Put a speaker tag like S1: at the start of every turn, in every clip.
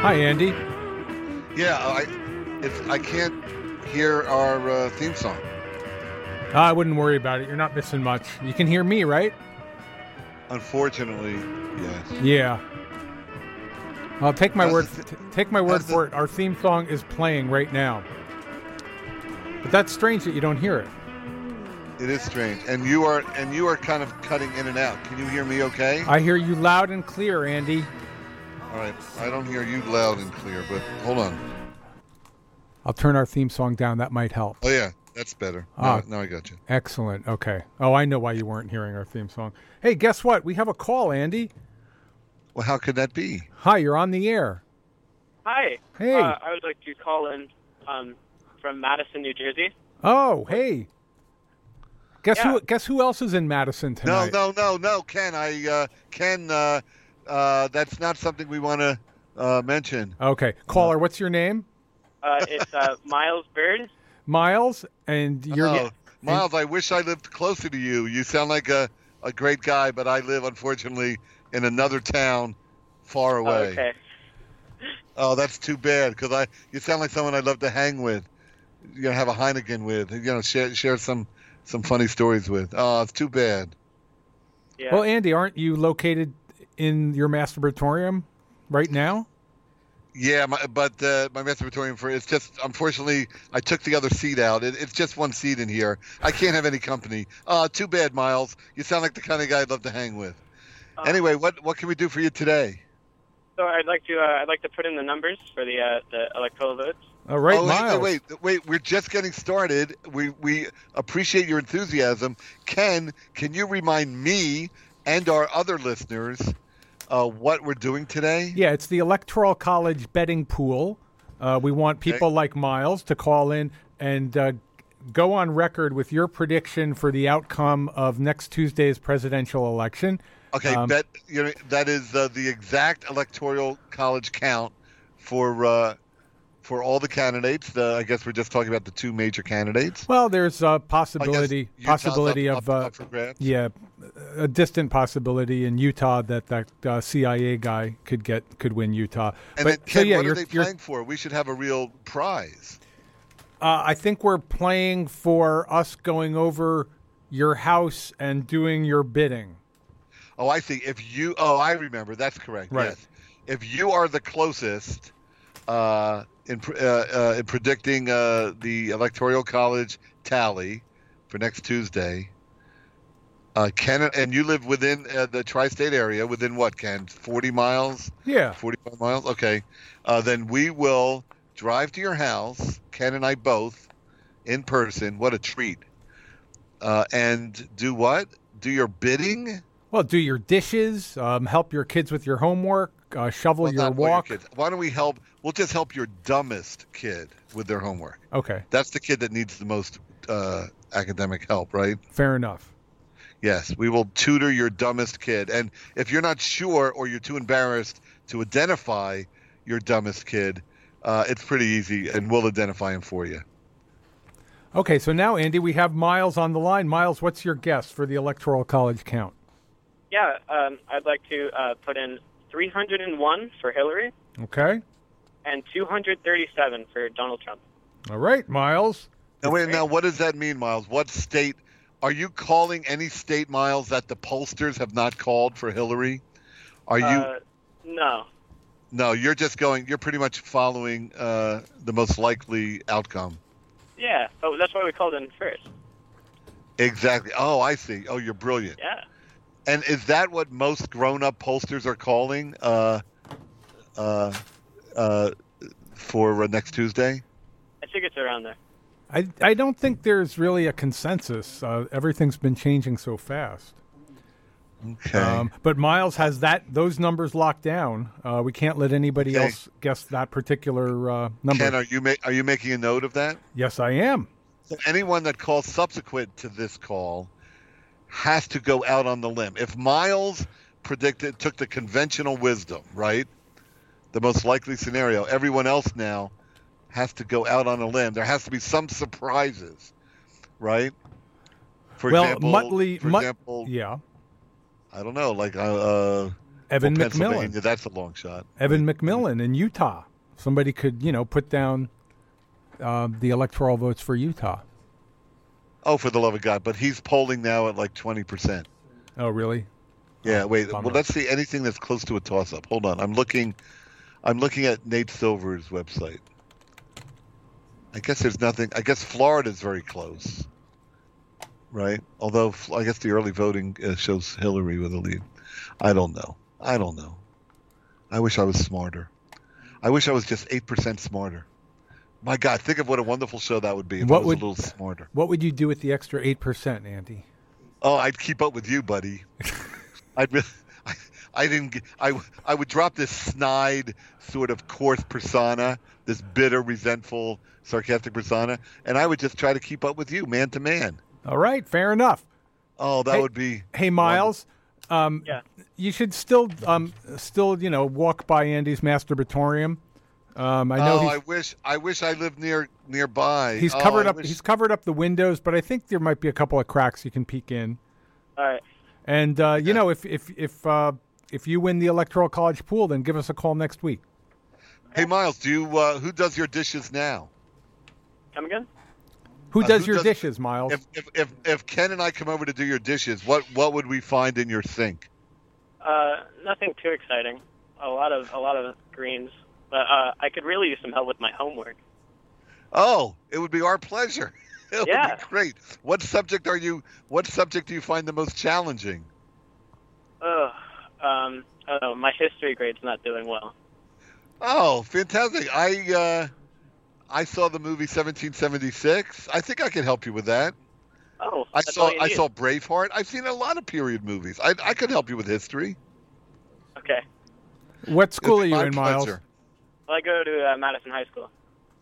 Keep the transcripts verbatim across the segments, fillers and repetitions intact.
S1: Hi, Andy.
S2: Yeah, I if I can't hear our uh, theme song.
S1: Uh, I wouldn't worry about it. You're not missing much. You can hear me, right?
S2: Unfortunately, yes.
S1: Yeah. I'll take my
S2: How's
S1: word.
S2: the th-
S1: T- take my word
S2: how's
S1: for
S2: the-
S1: it. Our theme song is playing right now. But that's strange that you don't hear it.
S2: It is strange, and you are and you are kind of cutting in and out. Can you hear me? Okay.
S1: I hear you loud and clear, Andy.
S2: All right. I don't hear you loud and clear, but hold on.
S1: I'll turn our theme song down. That might help.
S2: Oh yeah, that's better.
S1: Ah.
S2: Now, now I got you.
S1: Excellent. Okay. Oh, I know why you weren't hearing our theme song. Hey, guess what? We have a call, Andy.
S2: Well, how could that be?
S1: Hi, you're on the air.
S3: Hi.
S1: Hey.
S3: Uh, I would like to call in um, from Madison, New Jersey.
S1: Oh, hey. Guess
S3: Yeah.
S1: who? Guess who else is in Madison
S2: No,
S1: tonight?
S2: no, no, no, Ken. I uh, Ken. Uh, uh, that's not something we want to uh, mention.
S1: Okay, caller. What's your name?
S3: Uh, it's uh, Miles Bird.
S1: Miles, and you're.
S2: Oh, Miles, I wish I lived closer to you. You sound like a, a great guy, but I live, unfortunately, in another town far
S3: Oh,
S2: away.
S3: okay.
S2: Oh, that's too bad, because I you sound like someone I'd love to hang with, you know, have a Heineken with, you know, share share some some funny stories with. Oh, it's too bad.
S3: Yeah.
S1: Well, Andy, aren't you located in your masturbatorium right now?
S2: Yeah, my, but uh, my masturbatorium for it's just unfortunately I took the other seat out. It, it's just one seat in here. I can't have any company. Uh, too bad, Miles. You sound like the kind of guy I'd love to hang with.
S3: Uh,
S2: Anyway, what what can we do for you today?
S3: So I'd like to uh, I'd like to put in the numbers for the uh, the electoral votes.
S1: All right,
S2: oh,
S1: Miles.
S2: wait, wait, wait, we're just getting started. We we appreciate your enthusiasm. Ken, can you remind me and our other listeners uh, what we're doing today?
S1: Yeah, it's the Electoral College betting pool. Uh, we want people
S2: Okay.
S1: like Miles to call in and uh, go on record with your prediction for the outcome of next Tuesday's presidential election.
S2: Okay,
S1: Um,
S2: bet you know that is uh, the exact electoral college count for uh, for all the candidates. Uh, I guess we're just talking about the two major candidates.
S1: Well, there's a
S2: I guess
S1: possibility,
S2: Utah's
S1: possibility
S2: up,
S1: of,
S2: up,
S1: uh,
S2: up for grabs.
S1: yeah, a distant possibility in Utah that that uh, C I A guy could get could win Utah.
S2: And
S1: but
S2: then,
S1: so
S2: Ken,
S1: yeah,
S2: what
S1: you're,
S2: are they
S1: you're-
S2: playing for? We should have a real prize.
S1: Uh, I think we're playing for us going over your house and doing your bidding.
S2: Oh, I see. If you, oh, I remember. That's correct.
S1: Right.
S2: Yes. If you are the closest uh, in pr- uh, uh, in predicting uh, the electoral college tally for next Tuesday, uh, Ken, and you live within uh, the tri-state area, within what, Ken? Forty miles,
S1: Yeah.
S2: forty-five miles. Okay. Uh, then we will drive to your house, Ken and I both, in person. What a treat! Uh, and do what? Do your bidding.
S1: Well, do your dishes, um, help your kids with your homework, uh, shovel
S2: Well,
S1: your
S2: not all your
S1: walk.
S2: kids. Why don't we help? We'll just help your dumbest kid with their homework.
S1: Okay,
S2: That's the kid that needs the most uh, academic help, right?
S1: fair enough.
S2: Yes, we will tutor your dumbest kid. And if you're not sure or you're too embarrassed to identify your dumbest kid, uh, it's pretty easy, and we'll identify him for you.
S1: Okay, so now, Andy, we have Miles on the line. Miles, what's your guess for the Electoral College count?
S3: Yeah. Um, I'd like to uh, put in three hundred one for Hillary
S1: Okay.
S3: and two hundred thirty-seven for Donald Trump.
S1: All right, Miles.
S2: Now, wait, now, what does that mean, Miles? What state? Are you calling any state, Miles, that the pollsters have not called for Hillary? Are you?
S3: Uh, no.
S2: No, you're just going. You're pretty much following uh, the most likely outcome.
S3: Yeah. Oh, that's why we called in first.
S2: Exactly. Oh, I see. Oh, you're brilliant.
S3: Yeah.
S2: And is that what most grown-up pollsters are calling uh, uh, uh, for uh, next Tuesday?
S3: I think it's around there.
S1: I, I don't think there's really a consensus. Uh, everything's been changing so fast.
S2: Okay.
S1: Um, but Miles has that those numbers locked down. Uh, we can't let anybody
S2: Okay.
S1: else guess that particular uh, number.
S2: Ken, are you ma- are you making a note of that?
S1: Yes, I am.
S2: So anyone that calls subsequent to this call has to go out on the limb. If Miles predicted, took the conventional wisdom, right, the most likely scenario, everyone else now has to go out on a limb. There has to be some surprises, right? For
S1: well,
S2: example,
S1: Muttley,
S2: for
S1: Mut-
S2: example,
S1: yeah.
S2: I don't know, like uh, uh,
S1: Evan
S2: Well,
S1: McMillan.
S2: Pennsylvania, that's a long shot.
S1: Evan McMillan in Utah. Somebody could, you know, put down uh, the electoral votes for Utah.
S2: Oh, for the love of God! But he's polling now at like twenty percent.
S1: Oh, really?
S2: Yeah. Wait.
S1: bummer.
S2: Well, let's see anything that's close to a toss-up. Hold on. I'm looking. I'm looking at Nate Silver's website. I guess there's nothing. I guess Florida's very close, right? Although I guess the early voting uh, shows Hillary with a lead. I don't know. I don't know. I wish I was smarter. I wish I was just eight percent smarter. My God, think of what a wonderful show that would be if
S1: What
S2: I was
S1: would-
S2: a little smarter.
S1: What would you do with the extra eight percent, Andy?
S2: Oh, I'd keep up with you, buddy. I'd re- I, I didn't. Get, I I would drop this snide sort of coarse persona, this bitter, resentful, sarcastic persona, and I would just try to keep up with you, man to man.
S1: All right, fair enough.
S2: Oh, that
S1: Hey-
S2: would be.
S1: Hey, Miles, um,
S3: Yeah.
S1: you should still, um, still, you know, walk by Andy's masturbatorium. Um, I know
S2: oh,
S1: he's,
S2: I wish. I wish I lived near nearby.
S1: he's
S2: Oh,
S1: covered
S2: I
S1: up.
S2: wish-
S1: He's covered up the windows, but I think there might be a couple of cracks you can peek in.
S3: All right.
S1: And uh, you know, if if if uh, if you win the electoral college pool, then give us a call next week.
S2: Hey, Miles, do you? Uh, who does your dishes now?
S3: Come again?
S1: Who
S2: Uh,
S1: does
S2: who
S1: your
S2: does-
S1: dishes, Miles?
S2: If, if if if Ken and I come over to do your dishes, what what would we find in your sink?
S3: Uh, nothing too exciting. A lot of a lot of greens, but uh, I could really use some help with my homework.
S2: Oh, it would be our pleasure. It
S3: Yeah.
S2: would be great. What subject are you? What subject do you find the most challenging?
S3: Ugh. Um, I don't know. My history grade's not doing well.
S2: Oh, fantastic! I uh, I saw the movie seventeen seventy-six. I think I can help you with that.
S3: Oh,
S2: I
S3: that's
S2: saw
S3: all you
S2: I
S3: need.
S2: saw Braveheart. I've seen a lot of period movies. I I could help you with history.
S3: Okay.
S1: What school are
S2: It'd be
S1: you
S2: my
S1: in, Miles?
S2: pleasure.
S3: Well, I go to uh, Madison High School.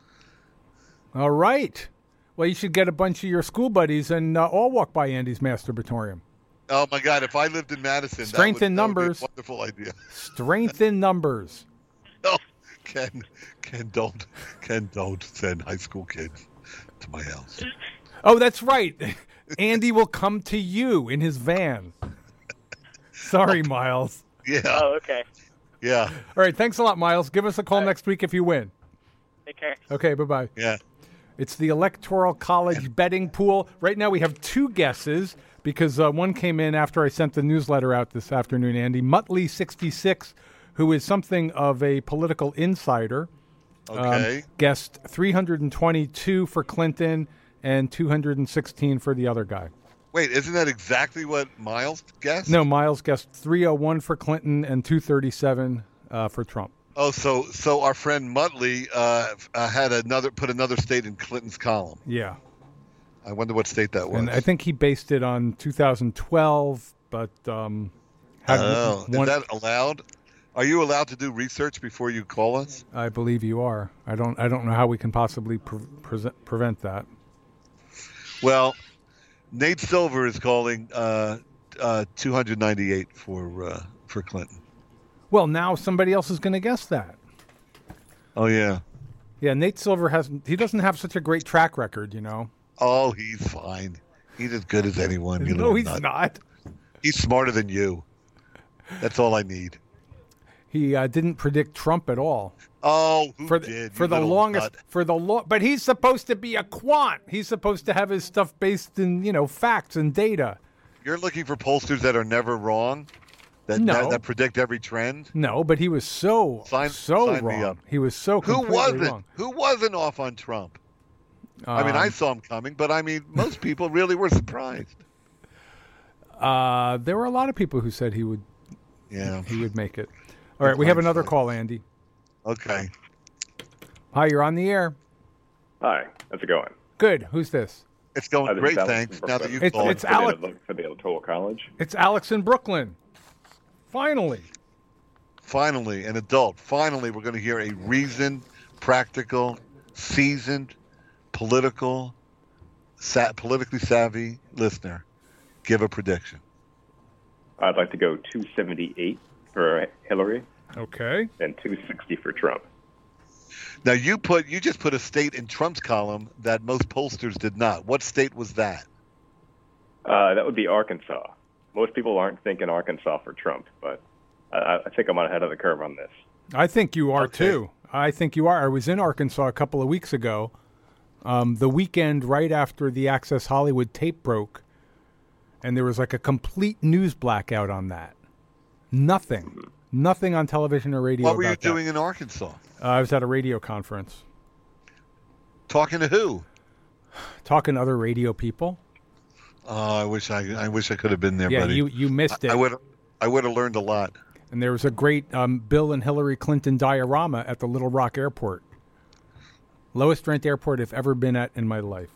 S1: All right. Well, you should get a bunch of your school buddies and uh, all walk by Andy's masturbatorium.
S2: Oh my God! If I lived in Madison, that
S1: Strength
S2: would-
S1: in
S2: that would be a
S1: numbers.
S2: wonderful idea.
S1: Strength in numbers.
S2: No, Ken, Ken, don't, Ken, don't send high school kids to my house.
S1: Oh, that's right. Andy will come to you in his van. Sorry, Miles.
S2: Yeah,
S3: Oh, okay.
S2: yeah,
S1: All right. Thanks a lot, Miles. Give us a call
S3: All right.
S1: next week if you win.
S3: Take care.
S1: Okay. Bye-bye.
S2: yeah.
S1: It's the Electoral College betting pool. Right now we have two guesses because uh, one came in after I sent the newsletter out this afternoon, Andy. Muttley sixty-six, who is something of a political insider,
S2: Okay.
S1: um, guessed three hundred twenty-two for Clinton and two hundred sixteen for the other guy.
S2: Wait, isn't that exactly what Miles guessed?
S1: No, Miles guessed three oh one for Clinton and two thirty-seven uh, for Trump.
S2: Oh, so so our friend Muttley uh, uh, had another put another state in Clinton's column.
S1: Yeah.
S2: I wonder what state that was.
S1: And I think he based it on two thousand twelve, but um, had
S2: oh,
S1: one-
S2: is that allowed? Are you allowed to do research before you call us?
S1: I believe you are. I don't. I don't know how we can possibly pre- pre- prevent that.
S2: Well, Nate Silver is calling uh, uh, two hundred ninety-eight for uh, for Clinton.
S1: Well, now somebody else is going to guess that.
S2: Oh yeah.
S1: Yeah, Nate Silver hasn't. He doesn't have such a great track record, you know.
S2: Oh, he's fine. He's as good as anyone. You
S1: No,
S2: little
S1: he's
S2: nut.
S1: not.
S2: He's smarter than you. That's all I need.
S1: He uh, didn't predict Trump at all.
S2: Oh, who
S1: For the,
S2: did?
S1: for
S2: you
S1: the
S2: little
S1: longest
S2: nut.
S1: for the lo- but he's supposed to be a quant. He's supposed to have his stuff based in, you know, facts and data.
S2: You're looking for pollsters that are never wrong, that
S1: No.
S2: that, that predict every trend.
S1: No, but he was so
S2: Sign-
S1: so
S2: sign me
S1: wrong.
S2: up.
S1: He was so
S2: Who
S1: completely
S2: wasn't?
S1: wrong.
S2: Who wasn't off on Trump? I mean,
S1: Um,
S2: I saw him coming, but I mean, most people really were surprised.
S1: Uh, there were a lot of people who said he would
S2: Yeah.
S1: he would make it. All right, we have another call, Andy.
S2: Okay.
S1: Hi, you're on the air.
S4: Hi, how's it going?
S1: Good. Who's this?
S2: It's going
S4: Hi, this is
S2: great,
S4: Alex
S2: thanks.
S4: from
S2: Now that
S4: Brooklyn.
S2: you
S1: It's-
S2: called.
S1: it's
S4: For the-
S1: Alex.
S4: For the Electoral College.
S1: It's Alex in Brooklyn. Finally.
S2: Finally, an adult. Finally, we're going to hear a reasoned, practical, seasoned, political, sa- politically savvy listener give a prediction.
S4: I'd like to go two seventy-eight for Hillary
S1: Okay.
S4: and two sixty for Trump.
S2: Now, you put you just put a state in Trump's column that most pollsters did not. What state was that?
S4: Uh, that would be Arkansas. Most people aren't thinking Arkansas for Trump, but I, I think I'm ahead of the curve on this.
S1: I think you are
S2: Okay.
S1: too. I think you are. I was in Arkansas a couple of weeks ago, um, the weekend right after the Access Hollywood tape broke, and there was like a complete news blackout on that. Nothing. Nothing on television or radio
S2: What were you
S1: about that.
S2: doing in Arkansas?
S1: Uh, I was at a radio conference
S2: Talking to who?
S1: talking to other radio people.
S2: Oh, I wish I I wish I could have been there,
S1: Yeah,
S2: buddy.
S1: you, you missed it.
S2: I would I would have learned a lot.
S1: And there was a great um, Bill and Hillary Clinton diorama at the Little Rock Airport. Lowest rent airport I've ever been at in my life.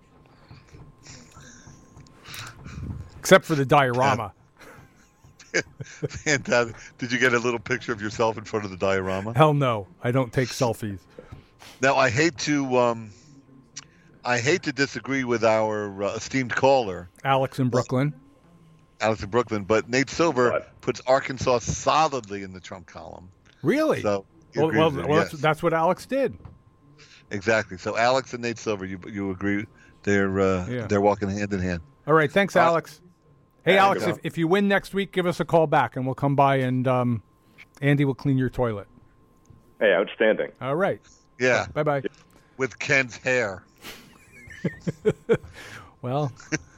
S1: Except for the diorama.
S2: Fantastic. Did you get a little picture of yourself in front of the diorama?
S1: Hell no, I don't take selfies.
S2: Now, I hate to um, I hate to disagree with our uh, esteemed caller,
S1: Alex in Brooklyn.
S2: Alex in Brooklyn, but Nate Silver
S4: What?
S2: puts Arkansas solidly in the Trump column.
S1: Really?
S2: So he
S1: well,
S2: agrees
S1: well,
S2: with it,
S1: well
S2: yes.
S1: that's, that's what Alex did.
S2: Exactly. So Alex and Nate Silver, you you agree they're uh,
S1: Yeah.
S2: they're walking hand in hand.
S1: All right, thanks,
S2: Uh,
S1: Alex. Hey,
S2: there you
S1: Alex,
S2: go.
S1: if, if you win next week, give us a call back, and we'll come by, and um, Andy will clean your toilet.
S4: Hey, outstanding.
S1: All right.
S2: Yeah,
S1: Bye-bye.
S2: with Ken's hair.
S1: Well,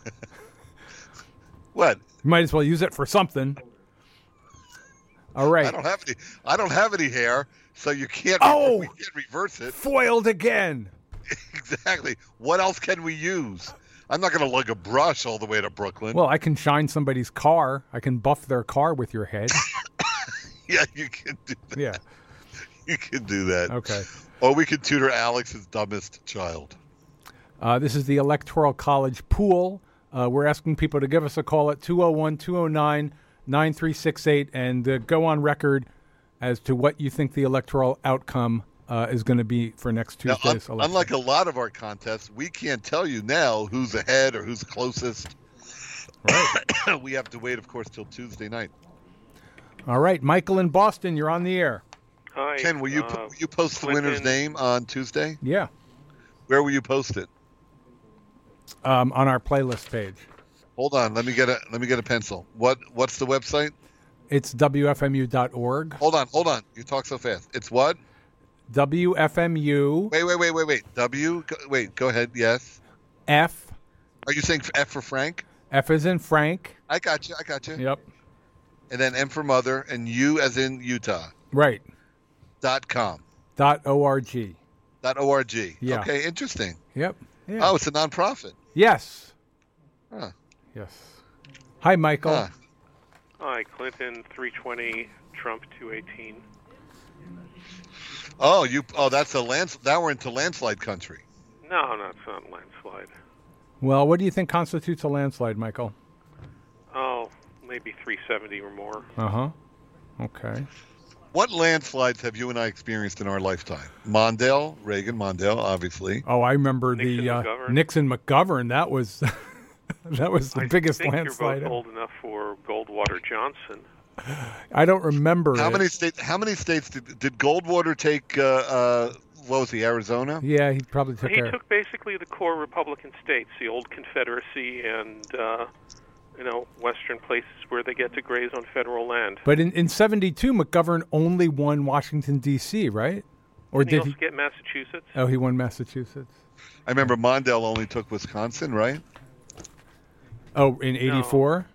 S2: What?
S1: you might as well use it for something. All right.
S2: I don't have any. I don't have any hair, so you can't.
S1: Oh!
S2: we can't reverse it.
S1: Foiled again.
S2: Exactly. What else can we use? I'm not going to lug a brush all the way to Brooklyn.
S1: Well, I can shine somebody's car. I can buff their car with your head.
S2: yeah, you can do that.
S1: Yeah.
S2: You can do that.
S1: Okay.
S2: Or we could tutor Alex's dumbest child.
S1: Uh, this is the Electoral College pool. Uh, we're asking people to give us a call at two oh one, two oh nine, nine three six eight and uh, go on record as to what you think the electoral outcome uh, is going to be for next
S2: Now, un-
S1: Tuesday's election.
S2: unlike a lot of our contests, we can't tell you now who's ahead or who's closest.
S1: Right.
S2: We have to wait, of course, till Tuesday night.
S1: All right, Michael in Boston, you're on the air.
S5: Hi.
S2: Ken, will you
S5: uh,
S2: po- will you post the winner's
S5: Clinton.
S2: name on Tuesday?
S1: Yeah,
S2: Where will you post it?
S1: um, on our playlist page.
S2: Hold on, let me get a let me get a pencil. What what's the website?
S1: It's W F M U dot org.
S2: Hold on, hold on. You talk so fast. It's what?
S1: W F M U
S2: Wait, wait, wait, wait, wait. W. Go, wait, go ahead. Yes.
S1: F.
S2: Are you saying F for Frank?
S1: F is in Frank.
S2: I got you. I got you.
S1: Yep.
S2: And then M for mother, and U as in Utah.
S1: Right.
S2: Dot com.
S1: Dot org.
S2: Dot org.
S1: Yeah.
S2: Okay, interesting.
S1: Yep. Yeah.
S2: Oh, it's a nonprofit.
S1: Yes.
S2: Huh.
S1: Yes. Hi, Michael.
S2: Huh.
S5: Hi, Clinton three twenty, Trump two eighteen.
S2: Oh, you. Oh, that's a lands. Now we're into landslide country.
S5: No, no, it's not landslide.
S1: Well, what do you think constitutes a landslide, Michael?
S5: Oh, maybe three seventy or more.
S1: Uh huh. Okay.
S2: What landslides have you and I experienced in our lifetime? Mondale, Reagan, Mondale, obviously.
S1: Oh, I remember
S5: Nixon
S1: the uh,
S5: McGovern.
S1: Nixon McGovern. That was that was the
S5: I
S1: biggest
S5: think
S1: landslide.
S5: you're both old enough for Goldwater Johnson.
S1: I don't remember.
S2: How
S1: it.
S2: many states? How many states did, did Goldwater take? Uh, uh, what was he? Arizona.
S1: Yeah, he probably took
S5: He
S1: care.
S5: took basically the core Republican states, the old Confederacy and, uh, you know, western places where they get to graze on federal land.
S1: But in in seventy-two, McGovern only won Washington D C, right? Or
S5: Didn't he
S1: did
S5: also
S1: he?
S5: get Massachusetts?
S1: Oh, he won Massachusetts.
S2: I remember Mondale only took Wisconsin, right?
S1: Oh, in eighty-four.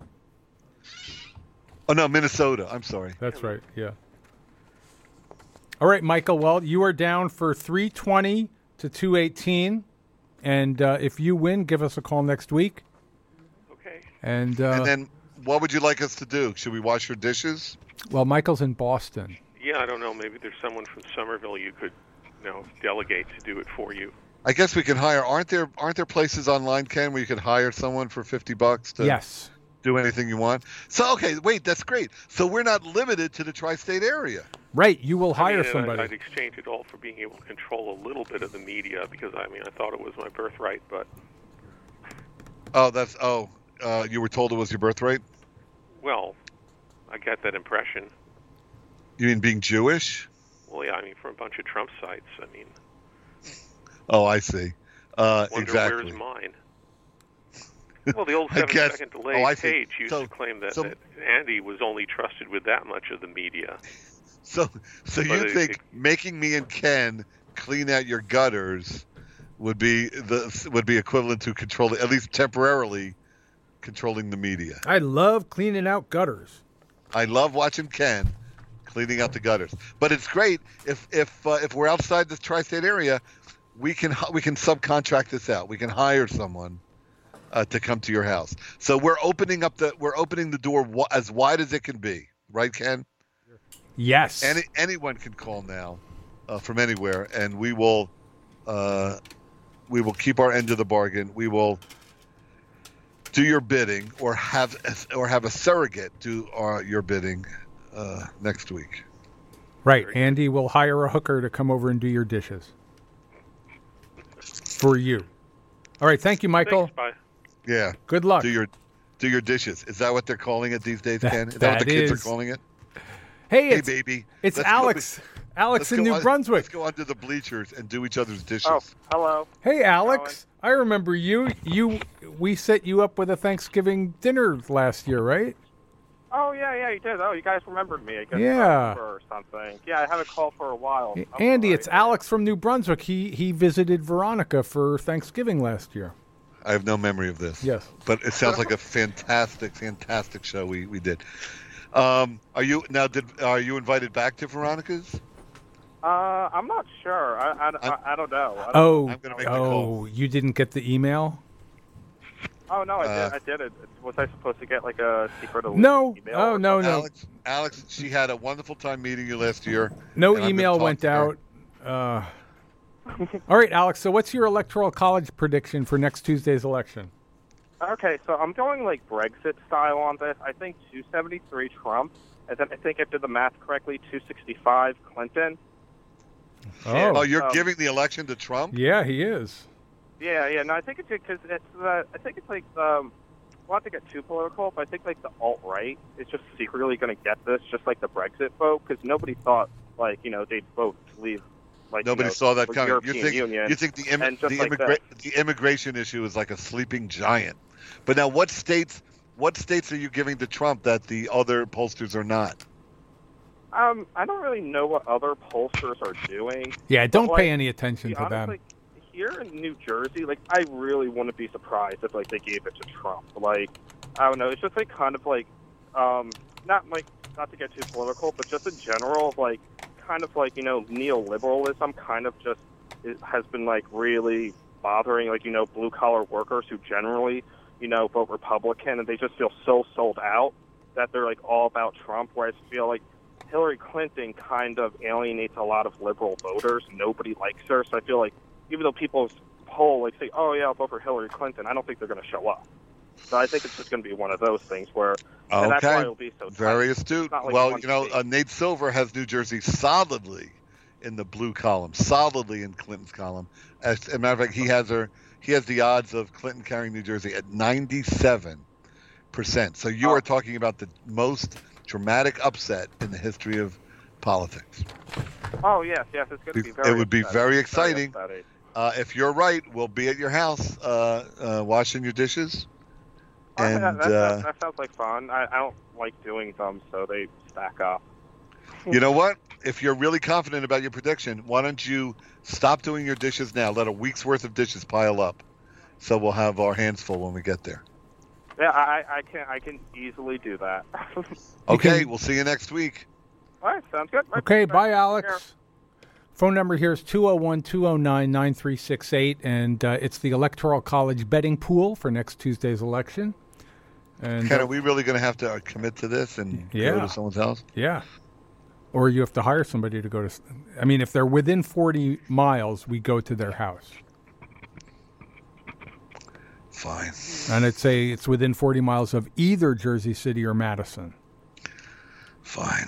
S2: Oh no, Minnesota. I'm sorry.
S1: That's right. Yeah. All right, Michael. Well, you are down for three twenty to two eighteen, and uh, if you win, give us a call next week.
S5: Okay.
S1: And, uh,
S2: And then, what would you like us to do? Should we wash your dishes?
S1: well, Michael's in Boston.
S5: Yeah, I don't know. Maybe there's someone from Somerville you could, you know, delegate to do it for you.
S2: I guess we can hire. Aren't there aren't there places online, Ken, where you could hire someone for fifty bucks to
S1: Yes.
S2: do anything you want? So okay, wait, that's great. So we're not limited to the tri-state area.
S1: Right. You will
S5: I
S1: hire
S5: mean, and
S1: somebody.
S5: I'd, I'd exchange it all for being able to control a little bit of the media because, I mean, I thought it was my birthright, but,
S2: Oh, that's oh, uh, you were told it was your birthright.
S5: well, I got that impression.
S2: You mean being Jewish?
S5: Well, yeah, I mean, from a bunch of Trump sites. I mean,
S2: Oh, I see. Uh,
S5: wonder
S2: exactly.
S5: where's mine? Well, the old
S2: I guess-
S5: seven-second delay
S2: oh, I see.
S5: page used
S2: So-
S5: to claim that,
S2: so-
S5: that Andy was only trusted with that much of the media.
S2: So, so
S5: But
S2: you
S5: it-
S2: think
S5: it-
S2: making me and Ken clean out your gutters would be the would be equivalent to controlling, at least temporarily, controlling the media?
S1: I love cleaning out gutters.
S2: I love watching Ken cleaning out the gutters, but it's great if if uh, if we're outside this tri-state area, we can we can subcontract this out. We can hire someone uh, to come to your house. So we're opening up the we're opening the door wa- as wide as it can be, right, Ken?
S1: Yes.
S2: Any anyone can call now uh, from anywhere, and we will uh, we will keep our end of the bargain. We will do your bidding, or have or have a surrogate do our, your bidding uh, next week.
S1: Right. Andy will hire a hooker to come over and do your dishes for you. All right. Thank you, Michael.
S5: Thanks, bye.
S2: Yeah,
S1: Good luck.
S2: do your do your dishes. Is that what they're calling it these days,
S1: That-
S2: Ken? Is that, what
S1: that
S2: the kids
S1: is.
S2: are calling it?
S1: Hey,
S2: Hey,
S1: it's,
S2: baby,
S1: it's
S2: let's go-
S1: Alex. Alex
S2: let's
S1: in
S2: go
S1: New
S2: un-
S1: Brunswick.
S2: Let's go under the bleachers and do each other's dishes.
S3: Oh, hello.
S1: Hey, Alex. I remember you. You. We set you up with a Thanksgiving dinner last year, right?
S3: Oh, yeah, yeah, you did. Oh, you guys remembered me. I guess
S1: Yeah.
S3: or something. Yeah, I haven't called for a while. I'm
S1: Andy,
S3: sorry.
S1: it's Alex from New Brunswick. He he visited Veronica for Thanksgiving last year.
S2: I have no memory of this.
S1: Yes.
S2: But it sounds like a fantastic, fantastic show we, we did. Um, are you now? Did are you invited back to Veronica's?
S3: Uh, I'm not sure. I, I, I, I don't know. I don't,
S1: Oh,
S2: I'm gonna make the
S1: oh,
S2: call.
S1: you didn't get the email?
S3: oh no, I
S2: uh,
S3: did. I did it. Was I supposed to get like a secret
S1: No.
S3: email?
S1: Oh,
S3: or
S1: no, no.
S2: Alex, Alex, she had a wonderful time meeting you last year.
S1: No
S2: and I'm gonna
S1: email
S2: talk
S1: went
S2: to her.
S1: out. Uh, all right, Alex. So, what's your electoral college prediction for next Tuesday's election?
S3: Okay, so I'm going like Brexit style on this. I think two seventy-three Trump, and then I think I did the math correctly, two sixty-five Clinton.
S1: Oh,
S2: Oh, you're
S3: Um,
S2: giving the election to Trump?
S1: yeah, he is.
S3: Yeah, yeah. No, I think it's because it's. Uh, I think it's like. Um, well, not to get too political, but I think like the alt right is just secretly going to get this, just like the Brexit vote, because nobody thought like you know they'd vote to leave. Like
S2: Nobody
S3: you know,
S2: saw that
S3: the
S2: coming.
S3: European
S2: You think
S3: Union.
S2: you think the Im-
S3: and just
S2: the,
S3: like
S2: immigra- the immigration issue is like a sleeping giant. But now, what states? What states are you giving to Trump that the other pollsters are not?
S3: Um, I don't really know what other pollsters are doing.
S1: Yeah, don't
S3: But,
S1: pay
S3: like,
S1: any attention
S3: be
S1: to
S3: honest,
S1: them.
S3: like here in New Jersey, like I really wouldn't be surprised if like they gave it to Trump. Like I don't know, it's just like kind of like, um, not like not to get too political, but just in general, like kind of like you know neoliberalism kind of just it has been like really bothering like you know blue collar workers who generally you know vote Republican, and they just feel so sold out that they're like all about Trump. Whereas I feel like Hillary Clinton kind of alienates a lot of liberal voters. Nobody likes her, so I feel like even though people poll like say, "Oh yeah, I'll vote for Hillary Clinton," I don't think they're going to show up. So I think it's just going to be one of those things where, and that's why
S2: Okay,
S3: it'll be so
S2: very
S3: tight.
S2: astute.
S3: It's not like
S2: Well,
S3: one
S2: you know,
S3: state.
S2: uh, Nate Silver has New Jersey solidly in the blue column, solidly in Clinton's column. As a matter of fact, he has her. He has the odds of Clinton carrying New Jersey at ninety-seven percent. So you
S3: Oh.
S2: are talking about the most dramatic upset in the history of politics.
S3: Oh yes, yes, it's going to be
S2: It
S3: very.
S2: would be
S3: upsetting.
S2: very exciting.
S3: upsetting.
S2: Uh, if you're right, we'll be at your house uh, uh, washing your dishes.
S3: Oh,
S2: And
S3: that, that,
S2: uh,
S3: that, that sounds like fun. I, I don't like doing them, so they stack up.
S2: you know what? If you're really confident about your prediction, why don't you stop doing your dishes now? Let a week's worth of dishes pile up, so we'll have our hands full when we get there.
S3: Yeah, I, I can I can easily do that.
S2: Okay,
S1: can-
S2: we'll see you next week.
S3: All right, sounds good.
S1: Okay, bye,
S3: Take
S1: Alex.
S3: care.
S1: Phone number here is two oh one, two oh nine, nine three six eight, and uh, it's the Electoral College betting pool for next Tuesday's election. And
S2: Ken,
S1: uh,
S2: are we really going to have to uh, commit to this and
S1: Yeah.
S2: go to someone's house?
S1: yeah. Or you have to hire somebody to go to. s- I mean, if they're within forty miles, we go to their house.
S2: Fine.
S1: And I'd say it's within forty miles of either Jersey City or Madison.
S2: Fine.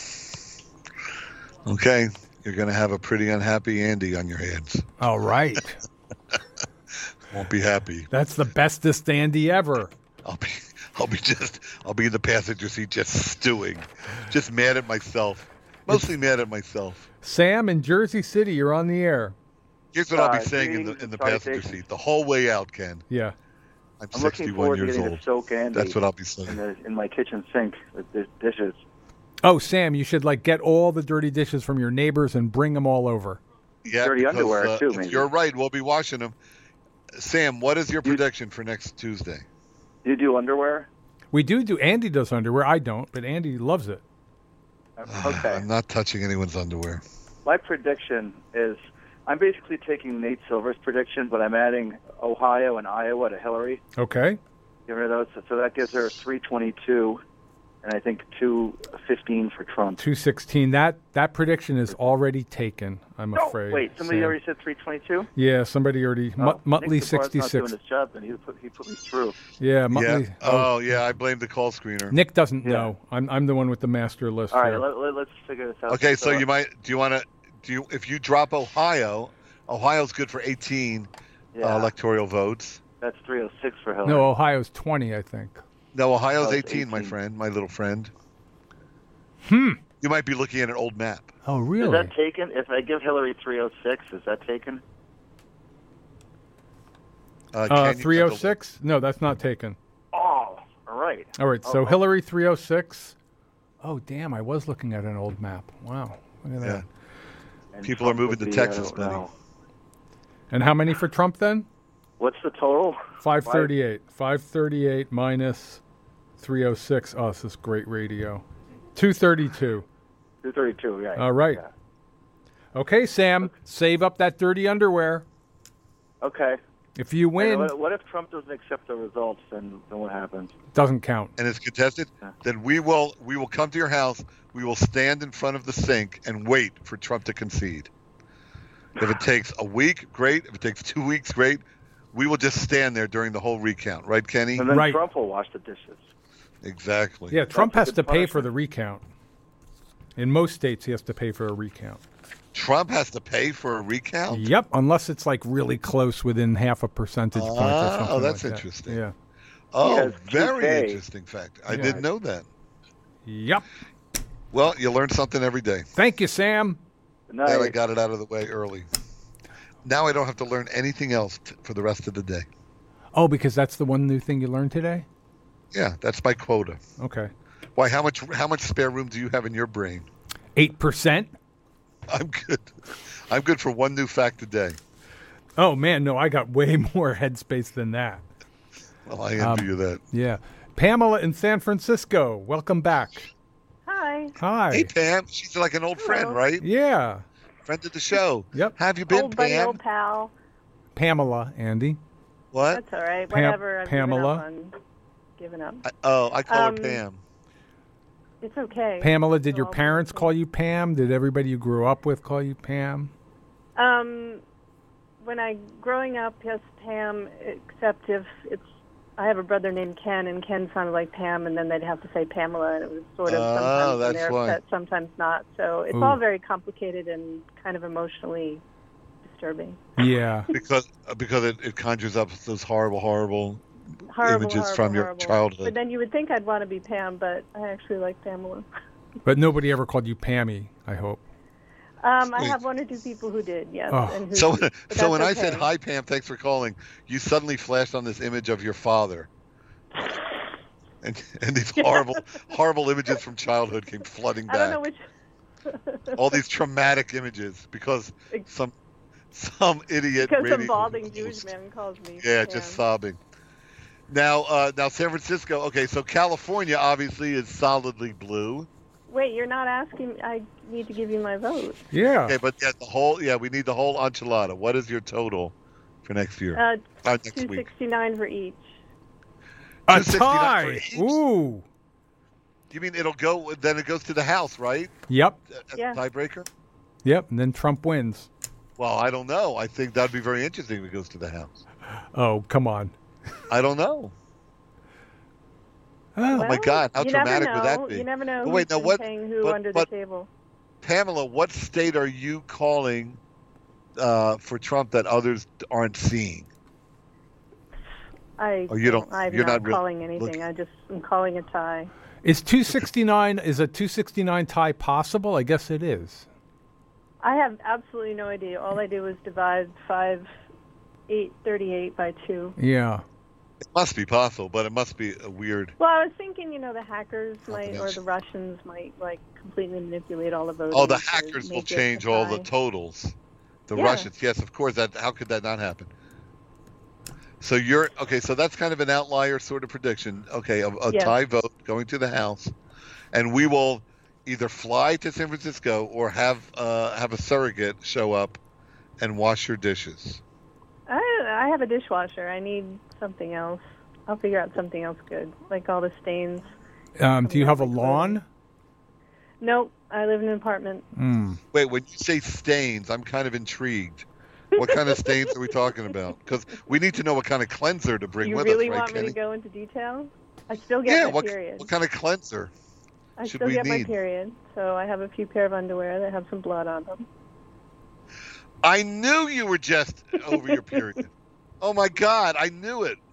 S2: Okay, you're going to have a pretty unhappy Andy on your hands.
S1: All right.
S2: Won't be happy.
S1: That's the bestest Andy ever.
S2: I'll be, I'll be just, I'll be in the passenger seat, just stewing, just mad at myself, mostly mad at myself.
S1: Sam in Jersey City, you're on the air.
S2: Here's what I'll be
S3: Uh,
S2: saying in the
S3: greetings
S2: in the
S3: and
S2: passenger
S3: salutations.
S2: seat the whole way out, Ken.
S1: Yeah.
S2: I'm,
S6: I'm looking
S2: sixty-one
S6: forward to
S2: years
S6: getting
S2: old.
S6: to soak Andy
S2: That's what I'll be
S6: in,
S2: saying.
S6: the, in my kitchen sink with the dishes.
S1: Oh, Sam, you should like get all the dirty dishes from your neighbors and bring them all over.
S2: Yeah,
S6: Dirty
S2: because,
S6: underwear,
S2: uh,
S6: too,
S2: if
S6: maybe.
S2: you're right, we'll be washing them. Sam, what is your prediction for next Tuesday?
S6: Do you do underwear?
S1: We do do. Andy does underwear. I don't, but Andy loves it.
S6: Okay.
S2: I'm not touching anyone's underwear.
S6: My prediction is I'm basically taking Nate Silver's prediction, but I'm adding Ohio and Iowa to Hillary.
S1: Okay.
S6: Give her those. So that gives her three twenty-two, and I think two fifteen for Trump.
S1: two sixteen. That that prediction is already taken, I'm
S6: No,
S1: afraid.
S6: wait, somebody
S1: Sam.
S6: already said three twenty-two?
S1: Yeah, somebody already.
S6: Oh,
S1: Mut- Muttley
S6: Nick DeBar's not doing
S1: sixty-six.
S6: his job, and he put, he put me through.
S1: Yeah, Muttley.
S2: Yeah. Oh, yeah, I blame the call screener.
S1: Nick doesn't
S6: Yeah.
S1: know. I'm I'm the one with the master list.
S6: All right,
S1: here.
S6: let, let, let's figure this out.
S2: Okay, so you might do you want to do you if you drop Ohio, Ohio's good for eighteen
S6: yeah,
S2: uh, electoral votes.
S6: that's three oh six for Hillary.
S1: No, Ohio's twenty, I think.
S2: No, Ohio's
S6: Oh, it's
S2: eighteen, my
S6: eighteen.
S2: friend, my little friend.
S1: Hmm.
S2: You might be looking at an old map.
S1: Oh,
S6: Is
S1: really?
S6: that taken? If I give Hillary three oh six, is that taken?
S2: Uh,
S1: Uh,
S2: can you-
S1: three oh six? No, that's not taken.
S6: Oh, all right.
S1: All right, so
S6: Oh, oh.
S1: Hillary three oh six. Oh, damn, I was looking at an old map. Wow. Look at
S2: Yeah.
S1: that.
S6: And
S2: People are
S6: Trump
S2: moving
S6: would
S2: to
S6: be,
S2: Texas,
S6: I don't
S2: buddy.
S6: know.
S1: And how many for Trump then?
S6: What's the total?
S1: five thirty-eight. five thirty-eight minus three oh six. Oh, this is great radio. two thirty-two.
S6: two thirty-two, yeah.
S1: All right.
S6: Yeah.
S1: Okay, Sam, save up that dirty underwear.
S6: Okay.
S1: If you
S6: And
S1: win,
S6: what, what if Trump doesn't accept the results? Then, then what happens?
S1: doesn't count.
S2: And it's contested,
S6: Yeah.
S2: then we will we will come to your house. We will stand in front of the sink and wait for Trump to concede. If it takes a week, great. If it takes two weeks, great. We will just stand there during the whole recount, right, Kenny?
S6: And then
S1: Right.
S6: Trump will wash the dishes.
S2: Exactly.
S1: Yeah, Trump
S6: Trump's
S1: has
S6: a
S1: to
S6: good
S1: pay for
S6: punishment.
S1: the recount. In most states, he has to pay for a recount.
S2: Trump has to pay for a recount.
S1: Yep, unless it's like really close within half a percentage point or
S2: Ah,
S1: something
S2: oh, that's
S1: like that.
S2: interesting.
S1: Yeah.
S2: Oh,
S6: has
S2: very
S6: two K.
S2: interesting fact. I
S1: Yeah.
S2: didn't know that.
S1: Yep.
S2: Well, you learn something every day.
S1: Thank you, Sam.
S6: Good night.
S2: Glad I got it out of the way early. Now I don't have to learn anything else t- for the rest of the day.
S1: Oh, because that's the one new thing you learned today?
S2: Yeah, that's my quota.
S1: Okay.
S2: Why? How much? How much spare room do you have in your brain?
S1: eight percent?
S2: I'm good. I'm good for one new fact a day.
S1: Oh, man, no, I got way more headspace than that.
S2: Well, I envy
S1: Um,
S2: you that.
S1: Yeah. Pamela in San Francisco, welcome back.
S7: Hi.
S1: Hi.
S2: Hey, Pam. She's like an old friend,
S7: Hello.
S2: right?
S1: Yeah.
S2: Friend of the show.
S1: Yep.
S2: How have you been,
S7: Old buddy,
S2: Pam?
S7: old pal.
S1: Pamela, Andy.
S2: What?
S7: That's all right.
S1: Pam-
S7: Whatever. I've
S1: Pamela?
S7: Given up. On, given up.
S2: I, oh, I call
S7: Um,
S2: her Pam.
S7: It's okay.
S1: Pamela, did
S7: We're
S1: your
S7: all
S1: parents
S7: good.
S1: call you Pam? Did everybody you grew up with call you Pam?
S7: Um, when I growing up, yes, Pam. Except if it's, I have a brother named Ken, and Ken sounded like Pam, and then they'd have to say Pamela, and it was sort of
S2: Oh,
S7: sometimes
S2: that's
S7: they're
S2: why.
S7: upset, sometimes not. So it's
S1: Ooh.
S7: all very complicated and kind of emotionally disturbing.
S1: Yeah.
S2: Because uh, because it, it conjures up those horrible, horrible
S7: Horrible,
S2: images
S7: horrible,
S2: from your
S7: horrible.
S2: childhood.
S7: But then you would think I'd want to be Pam, but I actually like Pamela.
S1: But nobody ever called you Pammy, I hope.
S7: Um, I
S2: Sweet.
S7: have one or two people who did, yes.
S1: Oh.
S7: And who,
S2: So,
S7: but
S2: so when
S7: that's
S2: I said
S7: okay.
S2: hi, Pam, thanks for calling, you suddenly flashed on this image of your father, and and these horrible, horrible images from childhood came flooding
S7: I don't know
S2: back.
S7: which.
S2: All these traumatic images because
S7: Ex-
S2: some some idiot
S7: because some
S2: radio
S7: balding
S2: host-
S7: Jewish man calls me.
S2: Yeah,
S7: Pam.
S2: just sobbing. Now, uh, now San Francisco. Okay, so California obviously is solidly blue.
S7: Wait, you're not asking. I need to give you my vote.
S1: Yeah.
S2: Okay, but yeah, the whole yeah, we need the whole enchilada. What is your total for next year?
S7: Uh,
S2: Uh, next
S7: two
S2: week.
S7: sixty nine for each.
S1: A
S2: two sixty-nine for
S1: tie.
S2: each?
S1: Ooh.
S2: You mean it'll go? Then it goes to the House, right?
S1: Yep.
S2: A- a
S7: Yeah.
S2: Tiebreaker.
S1: Yep. And then Trump wins.
S2: Well, I don't know. I think that'd be very interesting if it goes to the House.
S1: Oh, come on.
S2: I don't know.
S1: Oh,
S2: my God, how
S7: you
S2: dramatic
S7: never
S2: would
S7: know.
S2: that be?
S7: You never know
S2: But
S7: who's
S2: wait, now
S7: been
S2: what-
S7: paying who
S2: but-
S7: under
S2: but-
S7: the table.
S2: Pamela, what state are you calling uh, for Trump that others aren't seeing?
S7: I.
S2: Oh, you don't-
S7: I'm
S2: you're
S7: not,
S2: not really
S7: calling anything.
S2: looking-
S7: I just am calling a tie.
S1: Is two sixty-nine, is a two sixty-nine tie possible? I guess it is.
S7: I have absolutely no idea. All I did was divide five, eight thirty-eight by two.
S1: Yeah.
S2: It must be possible, but it must be a weird.
S7: Well, I was thinking, you know, the hackers might, or the Russians might, like, completely manipulate all the voting.
S2: Oh, the hackers will change all the totals. The
S7: Yeah.
S2: Russians, yes, of course. That how could that not happen? So you're okay. So that's kind of an outlier sort of prediction. Okay, a, a
S7: Yeah.
S2: tie vote going to the House, and we will either fly to San Francisco or have uh, have a surrogate show up and wash your dishes.
S7: I, I have a dishwasher. I need something else. I'll figure out something else good, like all the stains.
S1: Um, do you have a lawn?
S7: Nope, I live in an apartment.
S1: Mm.
S2: Wait, when you say stains, I'm kind of intrigued. What kind of stains are we talking about? Because we need to know what kind of cleanser to bring
S7: You
S2: with
S7: really
S2: us, right,
S7: want me
S2: Kenny?
S7: to go into detail? I still get
S2: yeah,
S7: my
S2: what,
S7: period.
S2: what kind of cleanser
S7: I
S2: should
S7: still
S2: we
S7: get my
S2: need?
S7: period, so I have a few pair of underwear that have some blood on them.
S2: I knew you were just over your period. Oh my God, I knew it.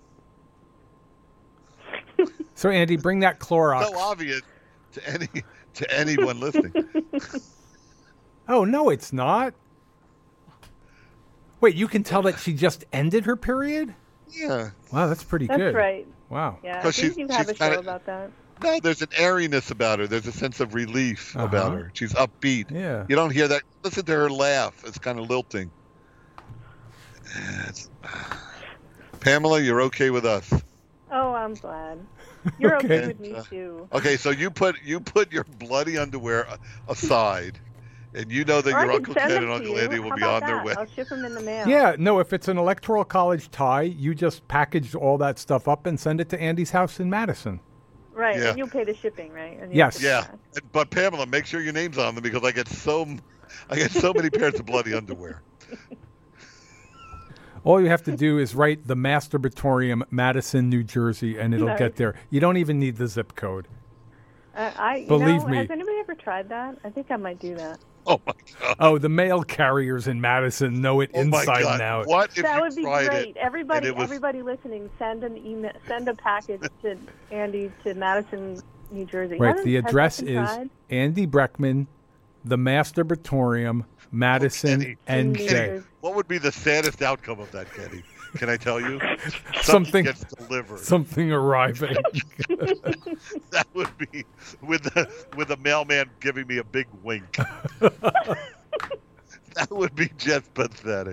S1: So Andy, bring that Clorox.
S2: So obvious to any to anyone listening.
S1: Oh no, it's not. Wait, you can tell that she just ended her period?
S2: Yeah.
S1: Wow, that's pretty
S7: That's
S1: good.
S7: right.
S1: Wow.
S7: Yeah, I
S2: 'Cause
S7: think
S2: she's-
S7: you have a
S2: she's kinda-
S7: show about that.
S2: No, there's an airiness about her. There's a sense of relief
S1: Uh-huh.
S2: about her. She's upbeat.
S1: Yeah.
S2: You don't hear that. Listen to her laugh. It's kind of lilting. It's- Pamela, you're okay with us.
S7: Oh, I'm glad. You're okay,
S1: Okay.
S7: with me
S2: Uh,
S7: too.
S2: Okay, so you put you put your bloody underwear a- aside, and you know that
S7: Or I
S2: your
S7: could
S2: Uncle
S7: send
S2: Ken
S7: them
S2: and
S7: to
S2: Uncle
S7: you.
S2: Andy will
S7: How
S2: be
S7: about
S2: on their
S7: that?
S2: way.
S7: I'll ship them in the mail.
S1: Yeah, no, if it's an electoral college tie, you just package all that stuff up and send it to Andy's house in Madison.
S7: Right,
S2: Yeah.
S7: and you'll pay the shipping, right? And you'll
S1: Yes.
S7: ship it
S2: Yeah,
S7: back.
S2: but Pamela, make sure your name's on them because I get so I get so many pairs of bloody underwear.
S1: All you have to do is write the Masturbatorium, Madison, New Jersey, and it'll
S7: Nice.
S1: get there. You don't even need the zip code.
S7: Uh, I, you
S1: Believe
S7: know,
S1: me.
S7: Has anybody ever tried that? I think I might do that.
S2: Oh my God!
S1: Oh, the mail carriers in Madison know it
S2: Oh my
S1: inside
S2: God!
S1: and out.
S2: What if
S7: That
S2: you
S7: would be
S2: tried
S7: great.
S2: it?
S7: Everybody,
S2: and it was-
S7: everybody listening, send an email, send a package to Andy to Madison, New Jersey.
S1: Right,
S7: Hasn't-
S1: the
S7: has that
S1: address
S7: been
S1: is
S7: tried?
S1: Andy Breckman, the Masturbatorium, Madison,
S2: Kenny.
S1: N
S7: Kenny.
S1: J.
S2: What would be the saddest outcome of that, Kenny? Can I tell you?
S1: Something-
S2: gets delivered.
S1: Something arriving.
S2: That would be with the with the mailman giving me a big wink. That would be just pathetic.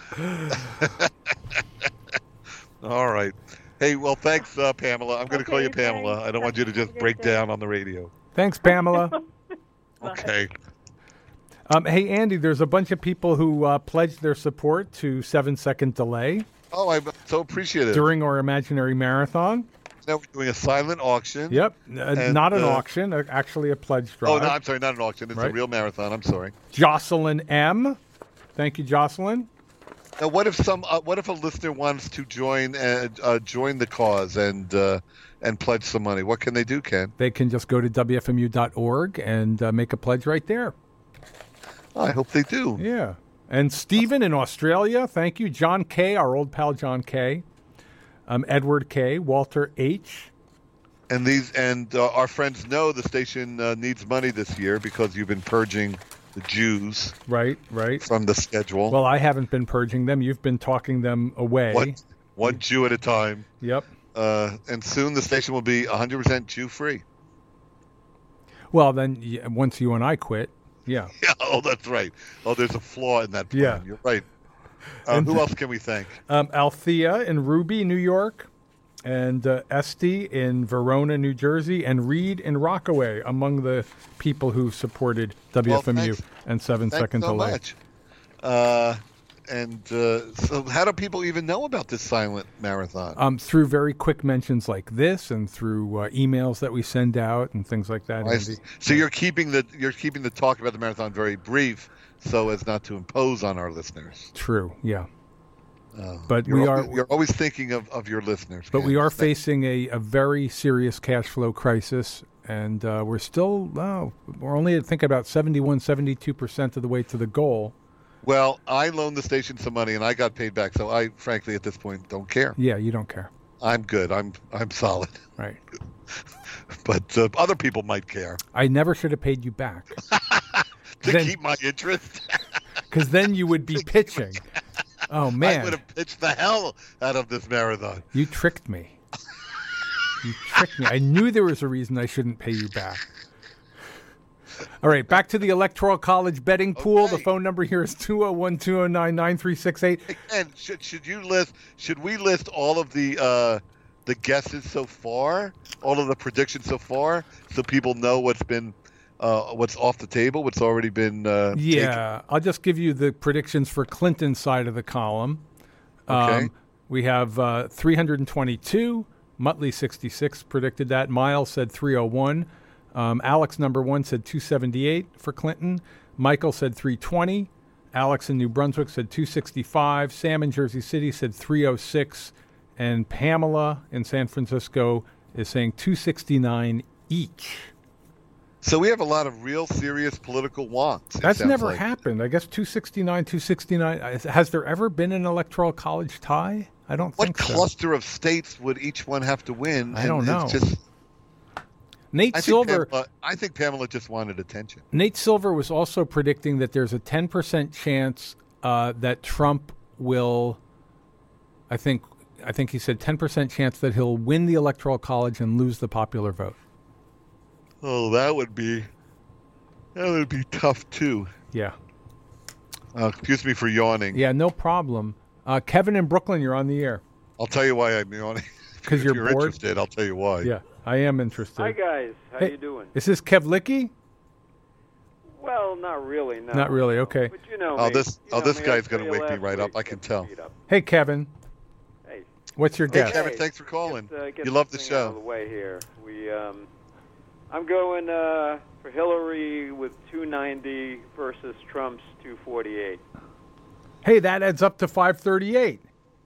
S2: All right. Hey, well, thanks, uh, Pamela. I'm going to call you
S7: Okay,
S2: Pamela.
S7: thanks.
S2: I don't want you to
S7: Have a
S2: just
S7: good
S2: break
S7: day.
S2: down on the radio.
S1: Thanks, Pamela.
S2: Okay.
S1: Um, hey, Andy, there's a bunch of people who uh, pledged their support to Seven Second Delay
S2: Oh, I'm so appreciative.
S1: during our imaginary marathon.
S2: Now we're doing a silent auction.
S1: Yep, uh,
S2: And,
S1: not an
S2: uh,
S1: auction, uh, actually a pledge drive.
S2: Oh, no, I'm sorry, not an auction. It's a
S1: Right.
S2: real marathon. I'm sorry.
S1: Jocelyn M. Thank you, Jocelyn.
S2: Now, what if some? Uh, what if a listener wants to join uh, uh, join the cause and uh, and pledge some money? What can they do, Ken?
S1: They can just go to W F M U dot org and uh, make a pledge right there.
S2: I hope they do.
S1: Yeah. And Stephen in Australia, thank you. John K., our old pal John K., um, Edward K., Walter H.
S2: And these and uh, our friends know the station uh, needs money this year because you've been purging the Jews
S1: Right, right.
S2: from the schedule.
S1: Well, I haven't been purging them. You've been talking them away.
S2: one, one Jew at a time.
S1: Yep.
S2: Uh, and soon the station will be one hundred percent Jew free.
S1: Well, then y- once you and I quit, yeah.
S2: Yeah. Oh, that's right. Oh, there's a flaw in that plan.
S1: Yeah.
S2: You're right. Uh,
S1: And-
S2: who else can we thank?
S1: Um, Althea in Ruby, New York, and uh, Esty in Verona, New Jersey, and Reed in Rockaway, among the people who supported W F M U
S2: Well, thanks.
S1: and Seven
S2: Thanks
S1: Second
S2: so
S1: Delay.
S2: much. Uh, and uh, so, how do people even know about this silent marathon?
S1: Um, through very quick mentions like this, and through uh, emails that we send out, and things like that.
S2: I
S1: Andy.
S2: see. So you're keeping the you're keeping the talk about the marathon very brief, so as not to impose on our listeners.
S1: True, yeah.
S2: Uh,
S1: But
S2: you're
S1: we
S2: always,
S1: are-
S2: you're always thinking of, of your listeners.
S1: But
S2: Ken.
S1: we are
S2: Thank-
S1: facing a, a very serious cash flow crisis, and uh, we're still, oh, we're only, I think, about seventy-one, seventy-two percent of the way to the goal.
S2: Well, I loaned the station some money and I got paid back, so I frankly at this point don't care.
S1: Yeah, you don't care.
S2: I'm good. I'm I'm solid.
S1: Right.
S2: But uh, other people might care
S1: I never should have paid you back.
S2: to
S1: Then-
S2: keep my interest.
S1: Because then you would be pitching. Oh,
S2: I
S1: man.
S2: would have pitched the hell out of this marathon.
S1: You tricked me. You tricked me. I knew there was a reason I shouldn't pay you back. All right, back to the Electoral College betting pool.
S2: Okay.
S1: The phone number here is two oh one, two oh nine, nine three six eight.
S2: And should should you list? Should we list all of the uh, the guesses so far, all of the predictions so far, so people know what's been uh, what's off the table, what's already been? Uh,
S1: Yeah, I'll just give you the predictions for Clinton's side of the column.
S2: Okay.
S1: Um, we have uh, three hundred twenty-two. Muttley sixty-six predicted that. Miles said three oh one. Um, Alex, number one, said two seventy-eight for Clinton. Michael said three twenty. Alex in New Brunswick said two sixty-five. Sam in Jersey City said three oh six. And Pamela in San Francisco is saying two sixty-nine each.
S2: So we have a lot of real serious political wonks. it
S1: That's
S2: sounds
S1: never
S2: like.
S1: happened. I guess two sixty-nine, two sixty-nine. Is- Has there ever been an electoral college tie? I don't
S2: What
S1: think so.
S2: cluster of states would each one have to win?
S1: I
S2: And
S1: don't know.
S2: It's just,
S1: Nate
S2: I think,
S1: Silver.
S2: Pamela, I think Pamela just wanted attention.
S1: Nate Silver was also predicting that there's a ten percent chance uh, that Trump will. I think. I think he said ten percent chance that he'll win the electoral college and lose the popular vote.
S2: Oh, that would be that would be tough too.
S1: Yeah.
S2: Uh, excuse me for yawning.
S1: Yeah. No problem. Uh, Kevin in Brooklyn, you're on the air.
S2: I'll tell you why I'm yawning.
S1: 'Cause
S2: If
S1: you're
S2: you're
S1: bored?
S2: interested, I'll tell you why.
S1: Yeah, I am interested.
S8: Hi guys, how
S1: Hey.
S8: you doing?
S1: Is this Kevlicki?
S8: Well, not really. No.
S1: Not really. Okay.
S8: But you know
S2: Oh,
S8: me.
S2: this
S8: You
S2: oh
S8: know
S2: this
S8: me,
S2: guy's
S8: I
S2: going to
S8: tell you
S2: wake me
S8: last
S2: right up.
S8: week,
S2: I can
S8: get the
S2: tell.
S8: feet up.
S1: Hey, Kevin.
S8: Hey.
S1: What's your
S2: Hey,
S1: guess?
S2: Kevin,
S8: Hey.
S2: thanks for calling.
S8: Get, uh, get
S2: You love the
S8: this thing out
S2: show.
S8: of the way here. We, um, I'm going uh, for Hillary with two ninety versus Trump's two forty-eight.
S1: Hey, that adds up to five thirty-eight.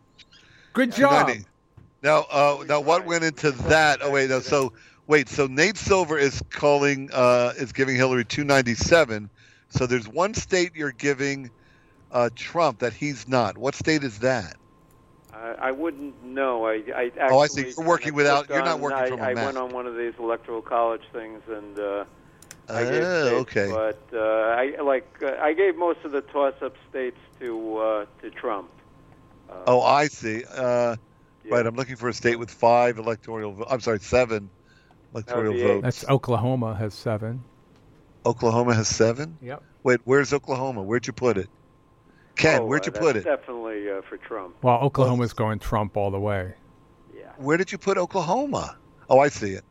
S1: Good job.
S2: ninety. Now, uh, now, what went into that? Oh wait, no. So wait, so Nate Silver is calling, uh, is giving Hillary two ninety-seven. So there's one state you're giving uh, Trump that he's not. What state is that?
S8: I, I wouldn't know. I, I actually
S2: Oh, I see. You're working
S8: kinda
S2: without-
S8: clicked
S2: you're not
S8: on-
S2: working
S8: I,
S2: from a
S8: I
S2: map.
S8: went on one of these electoral college things and uh, I gave
S2: Oh,
S8: states,
S2: okay.
S8: But uh, I like uh, I gave most of the toss-up states to uh, to Trump. Uh,
S2: Oh, I see. Uh,
S8: yeah.
S2: Right, I'm looking for a state with five electoral. vo- I'm sorry, seven electoral
S8: eight.
S2: votes.
S1: That's Oklahoma has seven.
S2: Oklahoma has seven.
S1: Yep.
S2: Wait, where's Oklahoma? Where'd you put it? Ken,
S8: Oh,
S2: where'd
S8: uh,
S2: you put
S8: that's
S2: it?
S8: Definitely uh, for Trump.
S1: Well, Oklahoma's going Trump all the way.
S8: Yeah.
S2: Where did you put Oklahoma? Oh, I see it.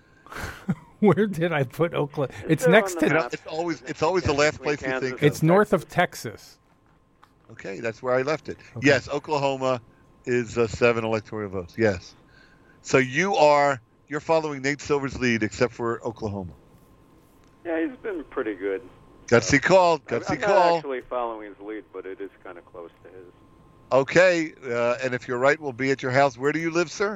S1: Where did I put Oklahoma? It's
S8: there
S1: next
S8: on the
S1: to.
S2: You know,
S8: map.
S2: it's always it's always the last
S8: Between
S2: place you think
S8: Kansas
S2: of.
S1: It's north of Texas.
S2: Okay, that's where I left it.
S1: Okay.
S2: Yes, Oklahoma is uh, seven electoral votes. Yes. So you are you're following Nate Silver's lead, except for Oklahoma.
S8: Yeah, he's been pretty good.
S2: Gutsy call.
S8: I'm,
S2: Gutsy
S8: I'm not
S2: call.
S8: actually following his lead, but it is kind of close to his.
S2: Okay, uh, and if you're right, we'll be at your house. Where do you live, sir?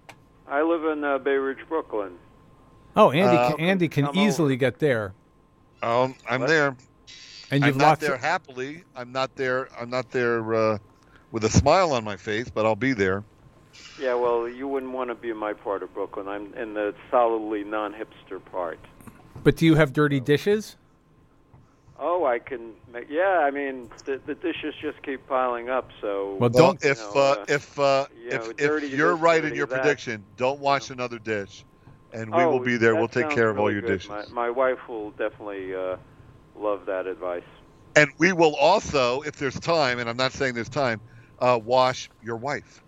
S8: I live in uh, Bay Ridge, Brooklyn.
S1: Oh, Andy,
S2: Uh,
S1: can, Andy can
S8: come
S1: easily
S8: over.
S1: get there,
S2: Um, I'm
S8: What?
S2: there.
S1: and
S2: I'm
S1: you've
S2: not
S1: lots.
S2: there
S1: Of,
S2: happily. I'm not there. I'm not there uh, with a smile on my face, but I'll be there.
S8: Yeah, well, you wouldn't want to be in my part of Brooklyn. I'm in the solidly non-hipster part.
S1: but do you have dirty dishes?
S8: Oh, I can make. Yeah, I mean, the, the dishes just keep piling up. So.
S1: Well,
S2: Well,
S1: don't.
S2: if
S8: know,
S2: uh,
S8: uh,
S2: if uh,
S8: you know,
S2: if
S8: dirty
S2: if you're
S8: this,
S2: right in
S8: dirty
S2: your
S8: that.
S2: prediction, don't wash another dish, and we
S8: oh,
S2: will be there.
S8: that
S2: We'll take
S8: sounds
S2: care of all
S8: really
S2: your
S8: good.
S2: dishes,
S8: My, my wife will definitely uh, love that advice.
S2: and we will also, if there's time, and I'm not saying there's time, uh, wash your wife.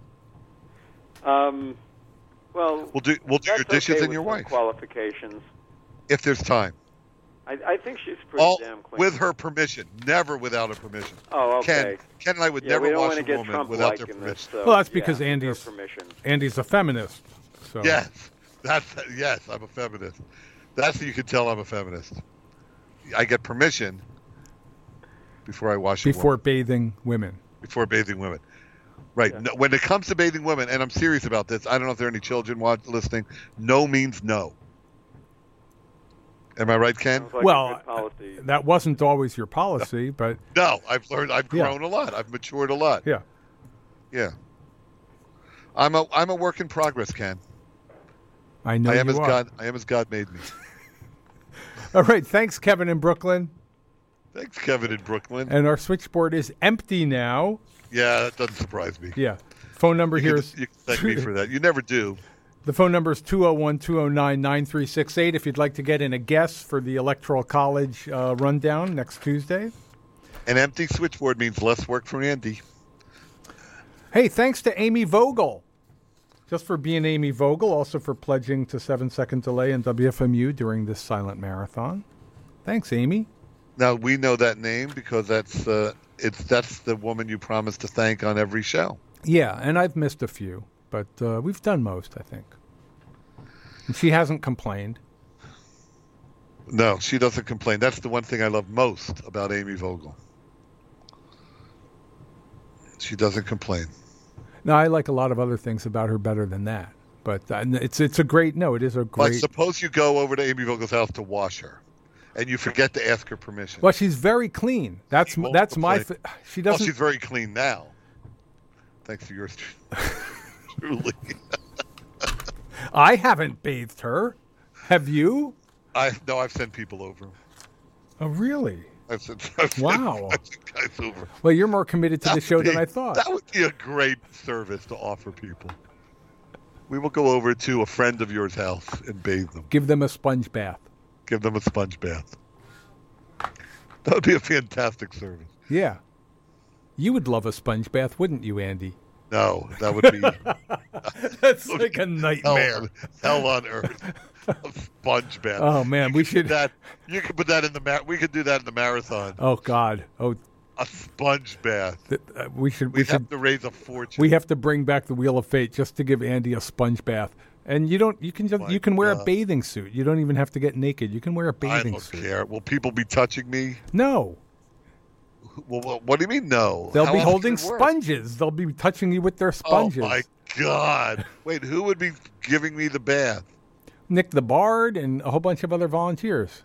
S8: Um, well,
S2: We'll do we'll do
S8: that's
S2: your dishes
S8: okay
S2: and
S8: with
S2: your
S8: some
S2: wife
S8: qualifications.
S2: if there's time.
S8: I, I think she's pretty
S2: All
S8: damn clean.
S2: with her permission, never without her permission.
S8: Oh, okay.
S2: Ken, Ken and I would
S8: yeah, we
S2: never
S8: don't
S2: wash
S8: want
S2: a
S8: to get
S2: woman
S8: Trump
S2: without
S8: like
S2: their
S8: in
S2: permission.
S8: this. So,
S1: Well, that's
S8: yeah,
S1: because
S8: with her
S1: Andy's-
S8: permission.
S1: Andy's a feminist. So.
S2: Yes, that's yes. I'm a feminist. That's how you can tell I'm a feminist. I get permission before I wash a
S1: Before
S2: woman,
S1: bathing women.
S2: before bathing women. Right.
S8: Yeah.
S2: No, when it comes to bathing women, and I'm serious about this. I don't know if there are any children watch, listening. No means no. Am I right, Ken?
S8: Sounds like
S1: Well,
S8: a good policy.
S1: That wasn't always your policy, but
S2: No. I've learned. I've
S1: Yeah.
S2: grown a lot. I've matured a lot.
S1: yeah.
S2: Yeah. I'm a I'm a work in progress, Ken.
S1: I know
S2: I am
S1: you
S2: as
S1: are.
S2: God. I am as God made me.
S1: All right. Thanks, Kevin in Brooklyn.
S2: Thanks, Kevin in Brooklyn.
S1: And our switchboard is empty now.
S2: Yeah, that doesn't surprise me.
S1: Yeah. Phone number
S2: You
S1: here
S2: can,
S1: is...
S2: you can thank me for that. You never do.
S1: The phone number is two oh one, two oh nine, nine three six eight if you'd like to get in a guess for the Electoral College uh, rundown next Tuesday.
S2: An empty switchboard means less work for Andy.
S1: Hey, thanks to Amy Vogel. Just for being Amy Vogel, also for pledging to Seven Second Delay and W F M U during this silent marathon. Thanks, Amy.
S2: Now, we know that name because that's uh, it's that's the woman you promised to thank on every show.
S1: Yeah, and I've missed a few, but uh, we've done most, I think. And she hasn't complained.
S2: No, she doesn't complain. That's the one thing I love most about Amy Vogel. She doesn't complain.
S1: No, I like a lot of other things about her better than that. But uh, it's it's a great, no, it is a great...
S2: Like, suppose you go over to Amy Vogel's house to wash her, and you forget to ask her permission.
S1: Well, she's very clean. That's
S2: She won't
S1: that's my...
S2: complain.
S1: F- she
S2: Well,
S1: doesn't...
S2: she's very clean now. Thanks to yours truly.
S1: I haven't bathed her. Have you?
S2: I no, I've sent people over.
S1: Oh, really?
S2: I've sent, I've sent,
S1: Wow.
S2: I've sent guys over.
S1: Well, you're more committed to
S2: That
S1: the show
S2: would
S1: than
S2: be-
S1: I thought.
S2: That would be a great service to offer people. We will go over to a friend of yours' house and bathe them.
S1: Give them a sponge bath.
S2: Give them a sponge bath. That would be a fantastic service.
S1: Yeah. You would love a sponge bath, wouldn't you, Andy?
S2: No, that would be
S1: That's like a
S2: hell
S1: nightmare.
S2: on, hell on earth. A sponge bath.
S1: Oh, man, we
S2: Do
S1: should...
S2: that. You could put that in the mar- we could do that in the marathon.
S1: Oh, God. Oh,
S2: A sponge bath.
S1: th- uh, we should... We
S2: We'd
S1: should
S2: have to raise a fortune.
S1: We have to bring back the Wheel of Fate just to give Andy a sponge bath. And you don't. You can just.
S2: My
S1: You can wear a
S2: God.
S1: bathing suit. You don't even have to get naked. You can wear a
S2: I
S1: bathing
S2: don't
S1: suit.
S2: care. Will people be touching me?
S1: No,
S2: Well, what, what do you mean no?
S1: they'll
S2: How
S1: be
S2: else
S1: holding
S2: does it work?
S1: sponges. They'll be touching you with their sponges.
S2: Oh my God! Wait, who would be giving me the bath?
S1: Nick the Bard and a whole bunch of other volunteers.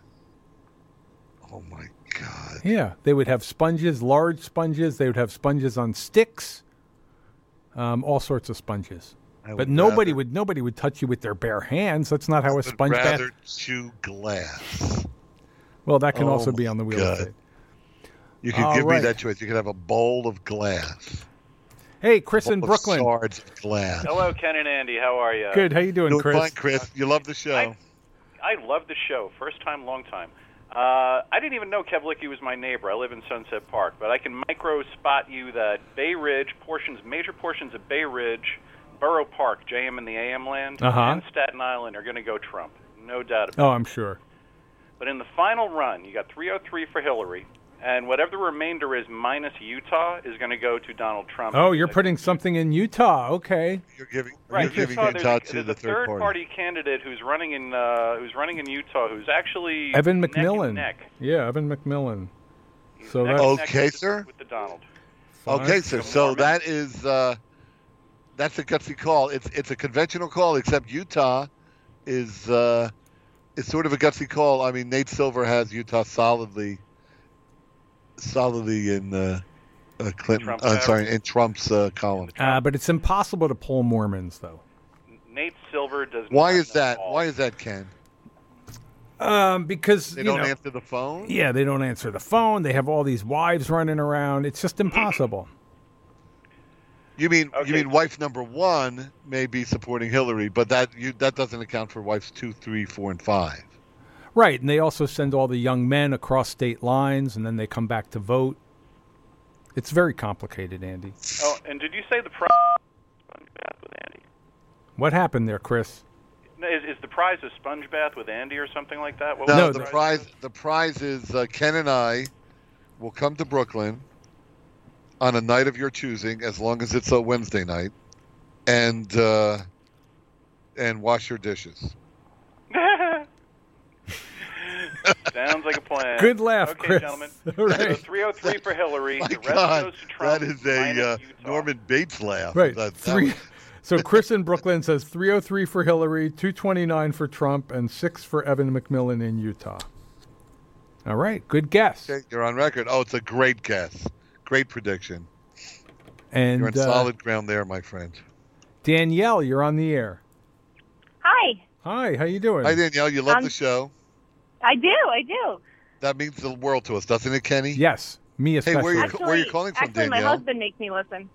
S2: Oh my God!
S1: Yeah, they would have sponges, large sponges. They would have sponges on sticks. Um, all sorts of sponges.
S2: I
S1: But
S2: would
S1: nobody
S2: rather-
S1: would. Nobody would touch you with their bare hands. That's not how a
S2: would
S1: sponge bath.
S2: rather chew glass.
S1: Well, that can
S2: Oh
S1: also be
S2: my
S1: on the Wheel of
S2: God.
S1: Fate.
S2: You could
S1: All
S2: give
S1: right.
S2: me that choice. You could have a bowl of glass.
S1: Hey, Chris in
S2: Bowl of
S1: Brooklyn.
S2: Shards of glass.
S8: Hello, Ken and Andy. How are you?
S1: Good. How you doing,
S2: Doing
S1: Chris?
S2: fine, Chris. You love the show.
S8: I, I love the show. First time, long time. Uh, I didn't even know Kevlicki was my neighbor. I live in Sunset Park, but I can micro spot you that Bay Ridge portions, major portions of Bay Ridge, Borough Park, J M and the A M land,
S1: Uh-huh.
S8: and Staten Island are going to go Trump. No doubt about it.
S1: Oh, I'm sure.
S8: But in the final run, you got three oh three for Hillary, and whatever the remainder is minus Utah is going to go to Donald Trump.
S1: Oh, you're putting something in Utah. Okay.
S2: You're giving,
S8: Right,
S2: you're giving
S8: Utah,
S2: Utah
S8: there's, a,
S2: to
S8: there's
S2: the
S8: a
S2: third,
S8: third party candidate who's running in uh, who's running in Utah, who's actually
S1: Evan
S8: neck
S1: McMillan.
S8: and neck.
S1: Yeah, Evan McMillan.
S8: He's
S1: So
S8: neck
S1: that's-
S8: and neck
S2: Okay,
S8: with the-
S2: sir.
S8: With the Donald.
S2: Okay, sir. So that is uh, that's a gutsy call. It's it's a conventional call, except Utah is uh, is sort of a gutsy call. I mean, Nate Silver has Utah solidly solidly in uh, uh, Clinton.
S8: Trump's
S2: Uh,
S8: out.
S2: sorry, in Trump's uh, column.
S1: Uh, but it's impossible to pull Mormons, though.
S8: Nate Silver does.
S2: Why
S8: not
S2: is
S8: know
S2: that?
S8: all.
S2: Why is that, Ken?
S1: Um, because
S2: They
S1: you
S2: don't
S1: know,
S2: answer the phone.
S1: yeah, they don't answer the phone. They have all these wives running around. It's just impossible.
S2: You mean
S8: Okay.
S2: you mean wife number one may be supporting Hillary, but that you that doesn't account for wives two, three, four, and five.
S1: Right, and they also send all the young men across state lines, and then they come back to vote. It's very complicated, Andy.
S8: Oh, and did you say the prize sponge bath with Andy?
S1: What happened there, Chris?
S8: No, Is, is the prize a sponge bath with Andy or something like that? What
S2: No,
S8: was
S1: No,
S2: the
S1: the-
S2: prize the prize is uh, Ken and I will come to Brooklyn on a night of your choosing, as long as it's a Wednesday night, and uh, and wash your dishes.
S8: Sounds like a plan.
S1: Good laugh,
S8: okay,
S1: Chris.
S8: gentlemen.
S1: All
S8: So
S1: right.
S8: three oh three for Hillary.
S2: My
S8: the rest
S2: God,
S8: goes to Trump.
S2: that is a
S8: minus
S2: uh,
S8: Utah.
S2: Norman Bates laugh.
S1: Right.
S2: That- that
S1: Three.
S2: was-
S1: So Chris in Brooklyn says three oh three for Hillary, two twenty-nine for Trump, and six for Evan McMillan in Utah. All right, good guess.
S2: Okay, you're on record. Oh, it's a great guess. Great prediction.
S1: And
S2: You're on
S1: uh,
S2: solid ground there, my friend.
S1: Danielle, you're on the air.
S9: Hi,
S1: Hi, how you doing?
S2: Hi, Danielle. You love
S9: Um,
S2: the show.
S9: I do, I do.
S2: That means the world to us, doesn't it, Kenny?
S1: Yes, me
S2: Hey,
S1: especially.
S2: where are you,
S9: Actually,
S2: where are you calling from,
S9: actually,
S2: Danielle?
S9: my husband makes me listen.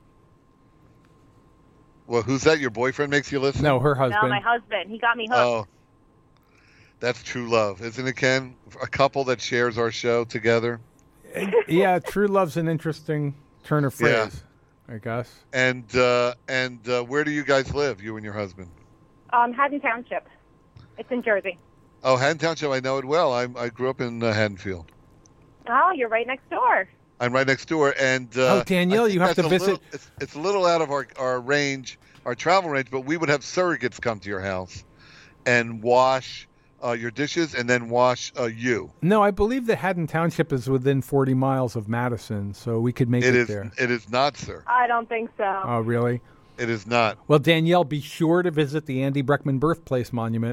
S2: Well, who's that? Your boyfriend makes you listen?
S1: No, her husband.
S9: No, my husband. He got me hooked.
S2: Oh, that's true love, isn't it, Ken? A couple that shares our show together.
S1: Yeah, true love's an interesting turn of
S2: Yeah.
S1: phrase, I guess.
S2: And uh, and uh, where do you guys live, you and your husband?
S9: Um, Haddon Township. It's in Jersey.
S2: Oh, Haddon Township, I know it well. I I grew up in uh, Haddonfield.
S9: Oh, you're right next door.
S2: I'm right next door, and uh,
S1: Oh, Danielle,
S2: I think
S1: you have
S2: that's
S1: to
S2: a
S1: visit-
S2: little- it's, it's a little out of our, our range, our travel range, but we would have surrogates come to your house and wash uh, your dishes, and then wash uh, you.
S1: No, I believe that Haddon Township is within forty miles of Madison, so we could make it,
S2: It is.
S1: there.
S2: It is not, sir.
S9: I don't think so.
S1: Oh, really?
S2: It is not.
S1: Well, Danielle, be sure to visit the Andy Breckman Birthplace Monument.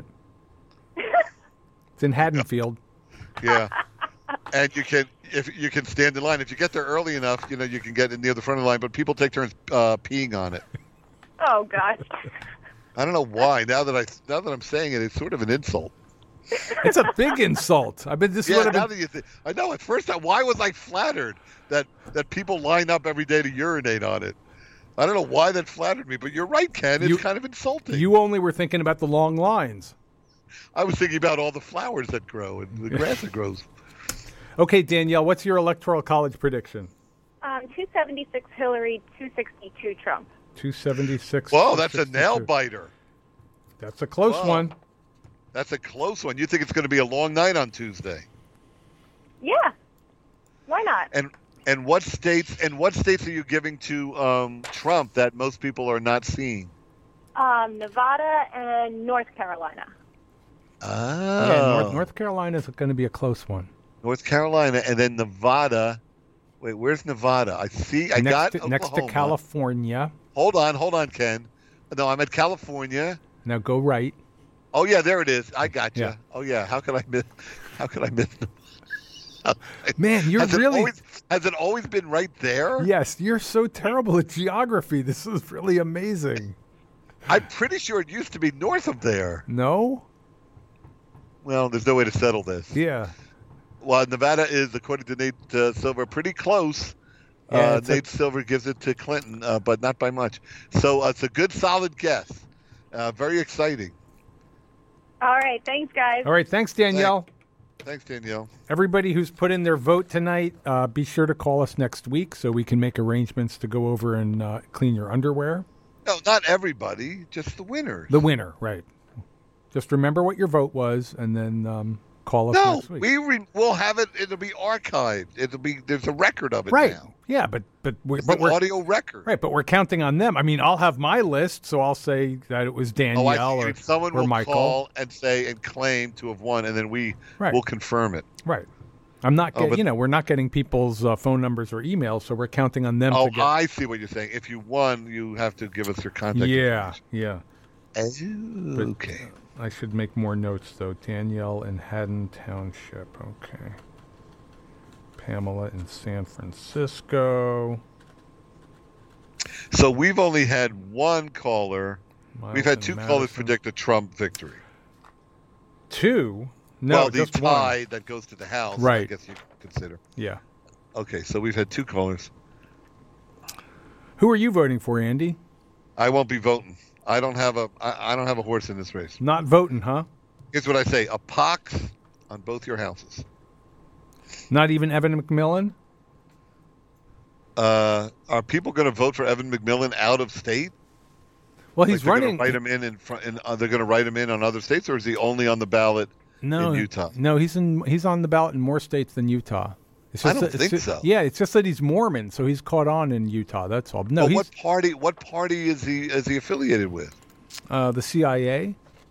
S1: It's in Haddonfield.
S2: Yeah. And you can, if you can stand in line, if you get there early enough, you know you can get in near the front of the line. But people take turns uh, peeing on it.
S9: Oh, gosh.
S2: I don't know why. Now that I now that I'm saying it, it's sort of an insult.
S1: It's a big insult. I bet this
S2: Yeah.
S1: would have
S2: Now
S1: been.
S2: that you think, I know. At first, I, why was I flattered that that people line up every day to urinate on it? I don't know why that flattered me, but you're right, Ken. It's
S1: You-
S2: kind of insulting.
S1: You only were thinking about the long lines.
S2: I was thinking about all the flowers that grow and the grass that grows.
S1: Okay, Danielle, what's your electoral college prediction?
S9: Um, two seventy-six Hillary, two sixty-two Trump.
S1: two seventy-six.
S2: Whoa, that's a
S1: sixty-two.
S2: nail biter.
S1: That's a close
S2: Whoa.
S1: one.
S2: That's a close one. You think it's going to be a long night on Tuesday?
S9: Yeah. Why not?
S2: And and what states and what states are you giving to um, Trump that most people are not seeing?
S9: Um, Nevada and North Carolina.
S2: Oh,
S1: Yeah, North, North Carolina is going to be a close one.
S2: North Carolina, and then Nevada. Wait, where's Nevada? I see. I
S1: next
S2: got
S1: to, next to
S2: Oklahoma.
S1: California.
S2: Hold on, hold on, Ken. No, I'm at California.
S1: Now go right.
S2: Oh yeah, there it is. I got you.
S1: Yeah.
S2: Oh yeah. How could I miss? How could I miss?
S1: Man, you're
S2: has it
S1: really
S2: always, has it always been right there?
S1: yes. You're so terrible at geography. This is really amazing.
S2: I'm pretty sure it used to be north of there.
S1: No?
S2: Well, there's no way to settle this.
S1: Yeah.
S2: Well, Nevada is, according to Nate uh, Silver, pretty close.
S1: Yeah,
S2: uh,
S1: it's a-
S2: Nate Silver gives it to Clinton, uh, but not by much. So uh, it's a good, solid guess. Uh, very exciting.
S9: All right. Thanks, guys.
S1: All right. Thanks, Danielle.
S2: Thanks, Danielle.
S1: Everybody who's put in their vote tonight, uh, be sure to call us next week so we can make arrangements to go over and uh, clean your underwear.
S2: No, not everybody, just the winners.
S1: The winner, right. Just remember what your vote was and then um, call us
S2: No,
S1: next week.
S2: we re- we'll have it. It'll be archived. It'll be there's a record of it
S1: right.
S2: now.
S1: Yeah, but but we're,
S2: It's
S1: but
S2: an
S1: we're
S2: audio record.
S1: right, but we're counting on them. I mean, I'll have my list, so I'll say that it was Danielle
S2: Oh, I see.
S1: or,
S2: Someone
S1: or
S2: will
S1: Michael.
S2: call and say and claim to have won, and then we
S1: Right.
S2: will confirm it.
S1: Right. I'm not
S2: Oh,
S1: getting,
S2: but-
S1: you know, we're not getting people's uh, phone numbers or emails, so we're counting on them
S2: Oh,
S1: to get.
S2: I see what you're saying. If you won, you have to give us your contact.
S1: yeah, yeah.
S2: information.
S1: But-
S2: Okay.
S1: I should make more notes though. Danielle in Haddon Township. Okay. Pamela in San Francisco.
S2: So we've only had one caller.
S1: Miles
S2: We've had
S1: in
S2: two
S1: Madison.
S2: callers predict a Trump victory.
S1: Two? No,
S2: well, the
S1: just
S2: tie
S1: one.
S2: that goes to the House, I
S1: Right.
S2: guess you could consider.
S1: Yeah.
S2: Okay, so we've had two callers.
S1: Who are you voting for, Andy?
S2: I won't be voting. I don't have a. I, I don't have a horse in this race.
S1: Not voting, huh?
S2: Here's what I say: a pox on both your houses.
S1: Not even Evan McMillan?
S2: Uh, are people going to vote for Evan McMillan out of state?
S1: Well,
S2: Like
S1: he's
S2: they're
S1: running.
S2: Gonna write him in, in front. In, uh, they're going to write him in on other states, or is he only on the ballot
S1: no,
S2: in Utah?
S1: No, he's in. He's on the ballot in more states than Utah. It's
S2: I
S1: just
S2: don't
S1: that- it's
S2: think
S1: ju-
S2: so.
S1: Yeah, it's just that he's Mormon, so he's caught on in Utah. That's all. No,
S2: But
S1: he's
S2: what party? What party is he? Is he affiliated with?
S1: uh, the C I A.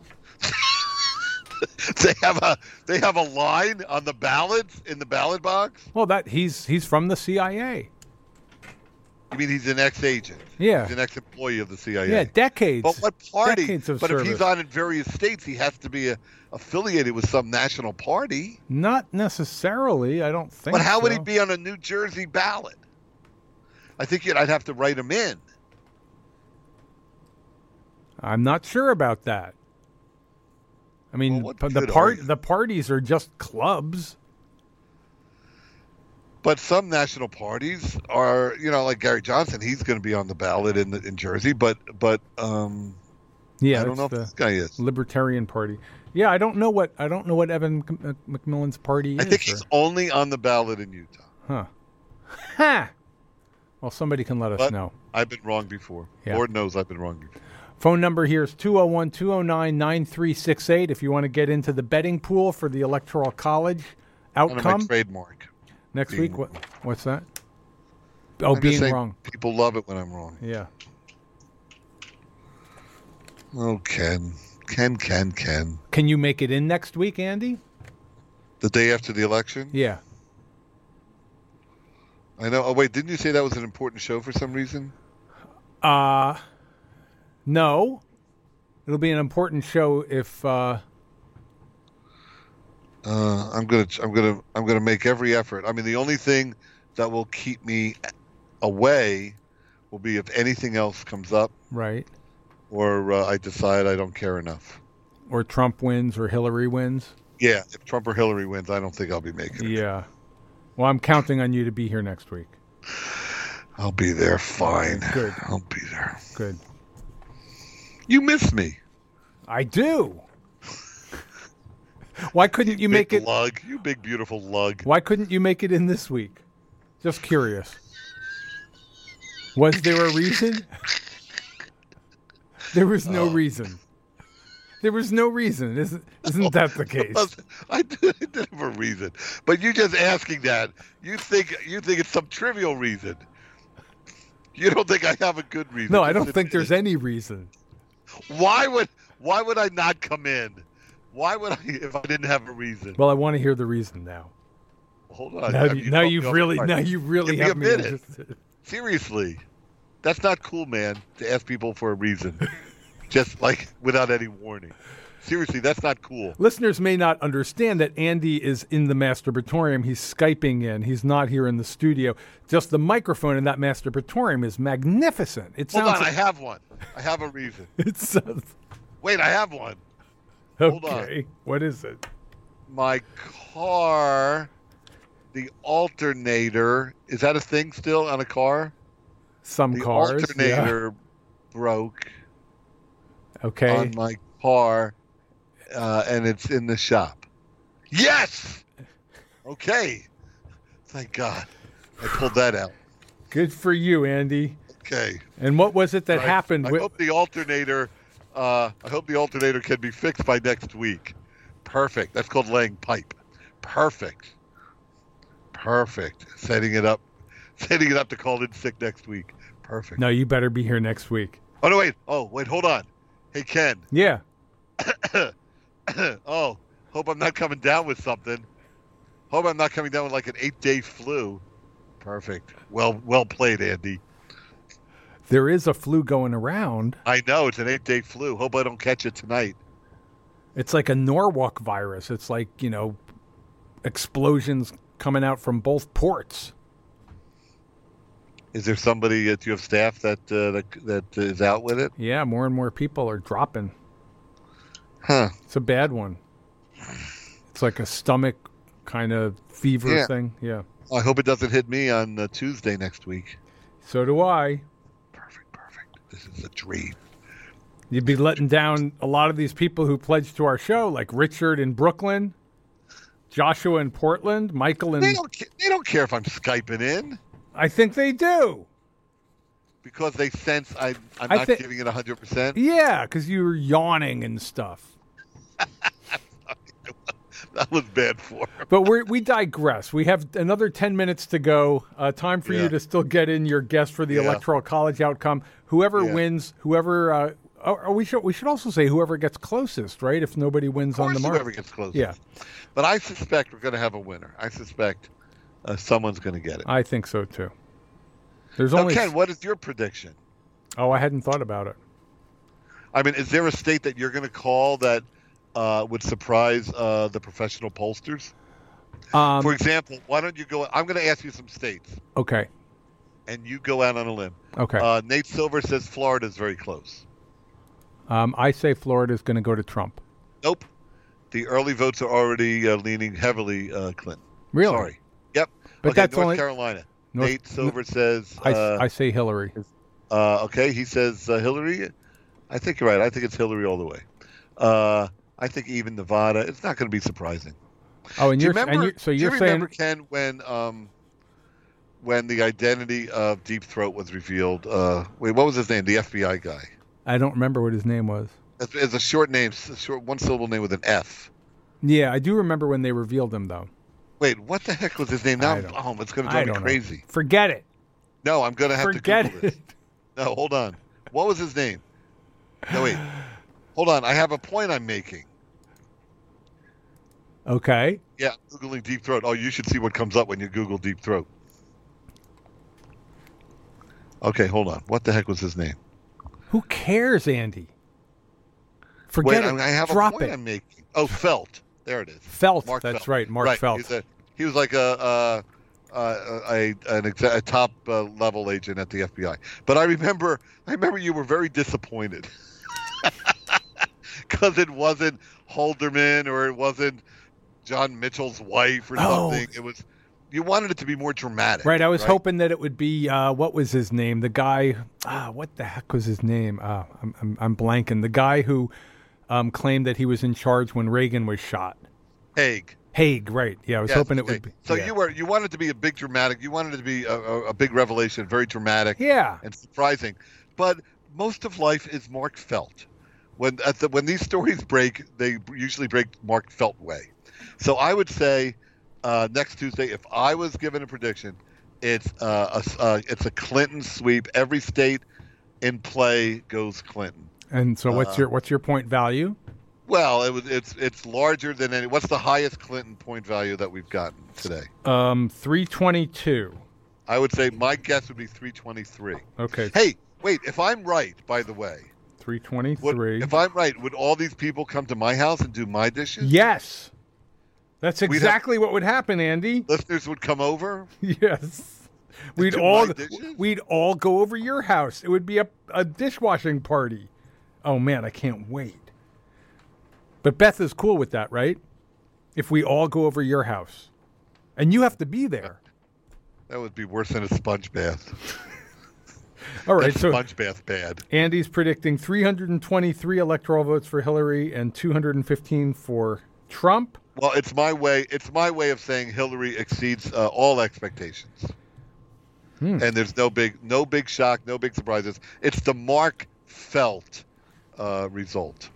S2: They have a. They have a line on the ballots in the ballot box.
S1: Well, that he's he's from the C I A.
S2: You mean he's an ex-agent?
S1: Yeah.
S2: He's an ex-employee of the C I A.
S1: Yeah, decades.
S2: But what party?
S1: Decades of
S2: But
S1: service.
S2: if he's on in various states, he has to be a, affiliated with some national party.
S1: Not necessarily. I don't think.
S2: But how would he
S1: so.
S2: be on a New Jersey ballot? I think you'd, I'd have to write him in.
S1: I'm not sure about that. I mean,
S2: Well, what
S1: p- the
S2: good
S1: part
S2: are you?
S1: the parties are just clubs.
S2: But some national parties are, you know, like Gary Johnson. He's going to be on the ballot in the, in Jersey. But but um,
S1: Yeah,
S2: I don't know if
S1: the
S2: this guy is.
S1: Libertarian Party. Yeah, I don't know what I don't know what Evan Mc- McMillan's party
S2: I
S1: is.
S2: think
S1: or-
S2: he's only on the ballot in Utah.
S1: Huh. Ha! Well, somebody can let us
S2: But
S1: know.
S2: I've been wrong before.
S1: Yeah.
S2: Lord knows I've been wrong before.
S1: Phone number here is two oh one, two oh nine, nine three six eight if you want to get into the betting pool for the Electoral College
S2: One of my
S1: outcome.
S2: trademark.
S1: Next
S2: being
S1: week, what? What's that? Oh,
S2: I'm just
S1: being
S2: saying
S1: wrong.
S2: People love it when I'm wrong.
S1: Yeah.
S2: Oh, Ken. Ken, Ken, Ken.
S1: Can you make it in next week, Andy?
S2: The day after the election?
S1: Yeah.
S2: I know. Oh, wait. Didn't you say that was an important show for some reason?
S1: Uh, no. It'll be an important show if. Uh,
S2: Uh, I'm gonna, I'm gonna, I'm gonna make every effort. I mean, the only thing that will keep me away will be if anything else comes up,
S1: right.
S2: or uh, I decide I don't care enough.
S1: Or Trump wins or Hillary wins.
S2: Yeah, if Trump or Hillary wins, I don't think I'll be making it.
S1: Yeah. Well, I'm counting on you to be here next week.
S2: I'll be there. Fine.
S1: Good.
S2: I'll be there.
S1: Good.
S2: You miss me.
S1: I do. Why couldn't you make
S2: big
S1: it?
S2: lug? You big beautiful lug.
S1: Why couldn't you make it in this week? Just curious. Was there a reason? There was no
S2: Oh.
S1: reason. There was no reason. Isn't isn't that the case?
S2: I did, I did have a reason, but you just asking that. You think you think it's some trivial reason. You don't think I have a good reason.
S1: No, I
S2: Just
S1: don't think there's any reason.
S2: Why would Why would I not come in? Why would I if I didn't have a reason?
S1: Well, I want to hear the reason now.
S2: Hold on.
S1: Now,
S2: Have
S1: you,
S2: you
S1: now
S2: told
S1: you've
S2: me
S1: really,
S2: all-
S1: now you really
S2: Give me
S1: have
S2: a
S1: me
S2: minute.
S1: interested.
S2: Seriously, that's not cool, man. To ask people for a reason, just like without any warning. Seriously, that's not cool.
S1: Listeners may not understand that Andy is in the masturbatorium. He's Skyping in. He's not here in the studio. Just the microphone in that masturbatorium is magnificent. It
S2: Hold
S1: sounds
S2: on, I
S1: like,
S2: have one. I have a reason.
S1: it sounds,
S2: Wait, I have one. Hold on.
S1: okay. What is it?
S2: My car, the alternator, is that a thing still on a car?
S1: Some
S2: The
S1: cars.
S2: alternator broke
S1: Yeah. Okay.
S2: on my car, uh, and it's in the shop. Yes! Okay. Thank God. I pulled that out.
S1: Good for you, Andy.
S2: Okay.
S1: And what was it that
S2: All right.
S1: happened?
S2: I
S1: with,
S2: hope the alternator. Uh, I hope the alternator can be fixed by next week. Perfect. That's called laying pipe. Perfect. Perfect. Setting it up. Setting it up to call in sick next week. Perfect.
S1: No, you better be here next week.
S2: Oh no! Wait. Oh wait. Hold on. Hey Ken.
S1: Yeah.
S2: Oh, hope I'm not coming down with something. Hope I'm not coming down with like an eight-day flu. Perfect. Well, well played, Andy.
S1: There is a flu going around.
S2: I know it's an eight-day flu. Hope I don't catch it tonight.
S1: It's like a Norwalk virus. It's like, you know, explosions coming out from both ports.
S2: Is there somebody that you have staff that uh, that that is out with it?
S1: Yeah, more and more people are dropping.
S2: Huh.
S1: It's a bad one. It's like a stomach kind of fever
S2: Yeah.
S1: thing. Yeah.
S2: I hope it doesn't hit me on uh, Tuesday next week.
S1: So do I.
S2: Perfect, perfect. This is a dream.
S1: You'd be letting down a lot of these people who pledged to our show, like Richard in Brooklyn, Joshua in Portland, Michael in...
S2: They don't. ca- They don't care if I'm skyping in
S1: I think they do.
S2: because they sense I, I'm
S1: I
S2: not
S1: thi-
S2: giving it one hundred percent.
S1: Yeah, because you were yawning and stuff.
S2: That was bad form.
S1: But we we digress. We have another ten minutes to go. Uh, time for
S2: Yeah.
S1: you to still get in your guess for the
S2: Yeah.
S1: Electoral College outcome. Whoever
S2: Yeah.
S1: wins, whoever... Uh, oh, oh, we should we should also say whoever gets closest, right? If nobody wins
S2: Of
S1: on
S2: course,
S1: the mark.
S2: whoever gets closest.
S1: Yeah,
S2: But I suspect we're going to have a winner. I suspect uh, someone's going to get it.
S1: I think so too. There's
S2: Now,
S1: only...
S2: Ken, what is your prediction?
S1: Oh, I hadn't thought about it.
S2: I mean, is there a state that you're going to call that uh, would surprise uh, the professional pollsters?
S1: Um,
S2: For example, why don't you go? I'm going to ask you some states,
S1: okay,
S2: and you go out on a limb.
S1: okay.
S2: Uh, Nate Silver says Florida is very close.
S1: Um, I say Florida's going to go to Trump.
S2: Nope. The early votes are already uh, leaning heavily uh, Clinton.
S1: Really?
S2: Sorry. Yep.
S1: But
S2: okay,
S1: that's
S2: North
S1: only
S2: Carolina.
S1: North-
S2: Nate Silver says.
S1: I,
S2: uh,
S1: I say Hillary.
S2: Uh, okay, he says uh, Hillary. I think you're right. I think it's Hillary all the way. Uh, I think even Nevada. It's not going to be surprising.
S1: Oh, and
S2: do you
S1: you're
S2: remember?
S1: and you're, so
S2: do
S1: you're
S2: you
S1: saying
S2: remember Ken when um, when the identity of Deep Throat was revealed? Uh, wait, what was his name? The F B I guy.
S1: I don't remember what his name was.
S2: It's, it's a short name, a short one syllable name with an F.
S1: Yeah, I do remember when they revealed him though.
S2: Wait, what the heck was his name? Now,
S1: I don't-
S2: oh, it's going to
S1: I
S2: drive me
S1: don't know.
S2: crazy.
S1: Forget it.
S2: No, I'm going to have
S1: Forget
S2: to Google
S1: it.
S2: this. No, hold on. What was his name? No, wait. Hold on. I have a point I'm making.
S1: Okay.
S2: Yeah, Googling Deep Throat. Oh, you should see what comes up when you Google Deep Throat. Okay, hold on. What the heck was his name?
S1: Who cares, Andy? Forget
S2: Wait,
S1: it.
S2: I have
S1: Drop
S2: a point
S1: it.
S2: I'm making. Oh, Felt. There it is.
S1: Felt.
S2: Mark
S1: That's
S2: Felt.
S1: right. Mark
S2: right.
S1: Felt.
S2: He's a, he was like a a, a, a, an exa- a top uh, level agent at the F B I. But I remember, I remember you were very disappointed because it wasn't Holderman or it wasn't John Mitchell's wife or
S1: Oh.
S2: something. It was. You wanted it to be more dramatic.
S1: Right. I was
S2: right?
S1: hoping that it would be uh, what was his name? The guy. Ah, what the heck was his name? Ah, I'm, I'm I'm blanking. The guy who um, claimed that he was in charge when Reagan was shot.
S2: Haig.
S1: Haig. Right. Yeah. I was
S2: Yes,
S1: hoping it
S2: okay.
S1: would be.
S2: So
S1: yeah.
S2: you were you wanted it to be a big dramatic. You wanted it to be a, a, a big revelation, very dramatic.
S1: Yeah.
S2: And surprising. But most of life is Mark Felt. When at the, when these stories break, they usually break Mark Felt way. So I would say uh, next Tuesday, if I was given a prediction, it's uh, a uh, it's a Clinton sweep. Every state in play goes Clinton.
S1: And so, what's
S2: Uh,
S1: your what's your point value?
S2: Well, it was it's it's larger than any. What's the highest Clinton point value that we've gotten today?
S1: Um, three twenty-two.
S2: I would say my guess would be three twenty-three.
S1: Okay.
S2: Hey, wait, if I'm right, by the way,
S1: Three
S2: would,
S1: twenty-three.
S2: if I'm right, would all these people come to my house and do my dishes?
S1: Yes. That's
S2: We'd have-
S1: exactly what would happen, Andy.
S2: Listeners would come over.
S1: Yes. We'd
S2: do
S1: all
S2: my dishes?
S1: we'd all go over your house. It would be a, a dishwashing party. Oh man, I can't wait. But Beth is cool with that, right? If we all go over your house. And you have to be there.
S2: That would be worse than a sponge bath.
S1: All right,
S2: That's
S1: so
S2: sponge bath bad.
S1: Andy's predicting three hundred twenty-three electoral votes for Hillary and two hundred fifteen for Trump.
S2: Well, it's my way. It's my way of saying Hillary exceeds uh, all expectations,
S1: Hmm.
S2: and there's no big, no big shock, no big surprises. It's the Mark Felt uh, result.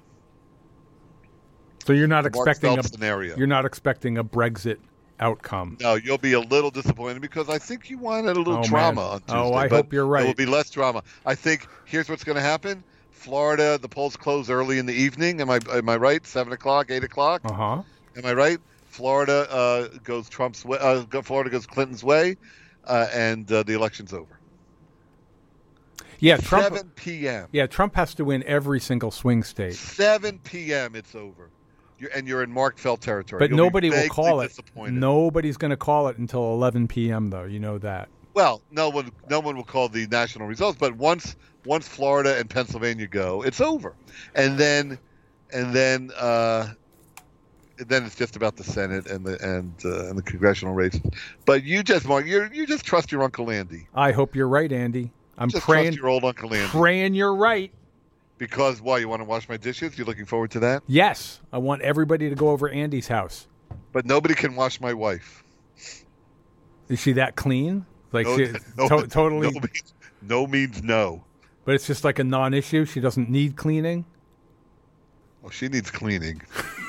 S1: So you're not
S2: The Mark
S1: expecting
S2: Felt
S1: a
S2: scenario.
S1: you're not expecting a Brexit outcome.
S2: No, you'll be a little disappointed because I think you wanted a little
S1: Oh,
S2: drama
S1: man.
S2: on Tuesday.
S1: Oh, I
S2: but
S1: hope you're right.
S2: There will be less drama. I think here's what's going to happen. Florida, the polls close early in the evening. Am I am I right? Seven o'clock, eight o'clock.
S1: Uh huh.
S2: Am I right? Florida uh, goes Trump's way. Uh, go- Florida goes Clinton's way, uh, and uh, the election's over.
S1: Yeah, Trump.
S2: seven p.m.
S1: Yeah, Trump has to win every single swing state.
S2: seven p.m. It's over. You're, and you're in Mark Felt territory.
S1: But
S2: You'll be
S1: nobody will
S2: vaguely
S1: call it.
S2: disappointed.
S1: Nobody's going to call it until eleven p.m. though. You know that.
S2: Well, no one, no one will call the national results. But once, once Florida and Pennsylvania go, it's over, and then, and then, uh, then it's just about the Senate and the and uh, and the congressional races. But you just, Mark, you you just trust your Uncle Andy.
S1: I hope you're right, Andy. I'm
S2: just
S1: praying.
S2: trust your old Uncle Andy.
S1: Praying you're right.
S2: Because why? You want to wash my dishes? You're looking forward to that?
S1: Yes, I want everybody to go over Andy's house.
S2: But nobody can wash my wife.
S1: Is she that clean? Like
S2: No,
S1: she,
S2: no,
S1: to- totally.
S2: No means, no means no.
S1: But it's just like a non-issue. She doesn't need cleaning.
S2: Well, she needs cleaning.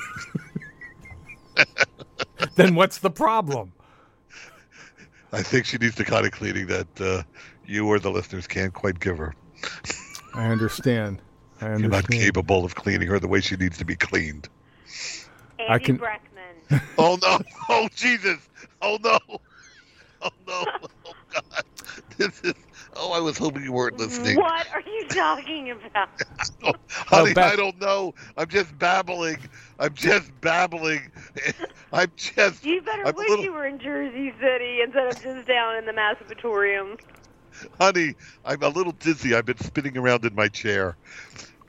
S1: Then what's the problem?
S2: I think she needs the kind of cleaning that uh, you or the listeners can't quite give her.
S1: I understand. I
S2: You're
S1: understand.
S2: not capable of cleaning her the way she needs to be cleaned.
S9: Andy
S1: I can-
S9: Breckman.
S2: Oh no! Oh Jesus! Oh no! Oh no! Oh God! This is. Oh, I was hoping you weren't listening.
S9: What are you talking about?
S2: Oh, honey,
S1: Beth-
S2: I don't know. I'm just babbling. I'm just babbling. I'm just.
S9: You better
S2: I'm a
S9: wish
S2: little-
S9: you were in Jersey City instead of just down in the Massapetorium.
S2: Honey, I'm a little dizzy. I've been spinning around in my chair.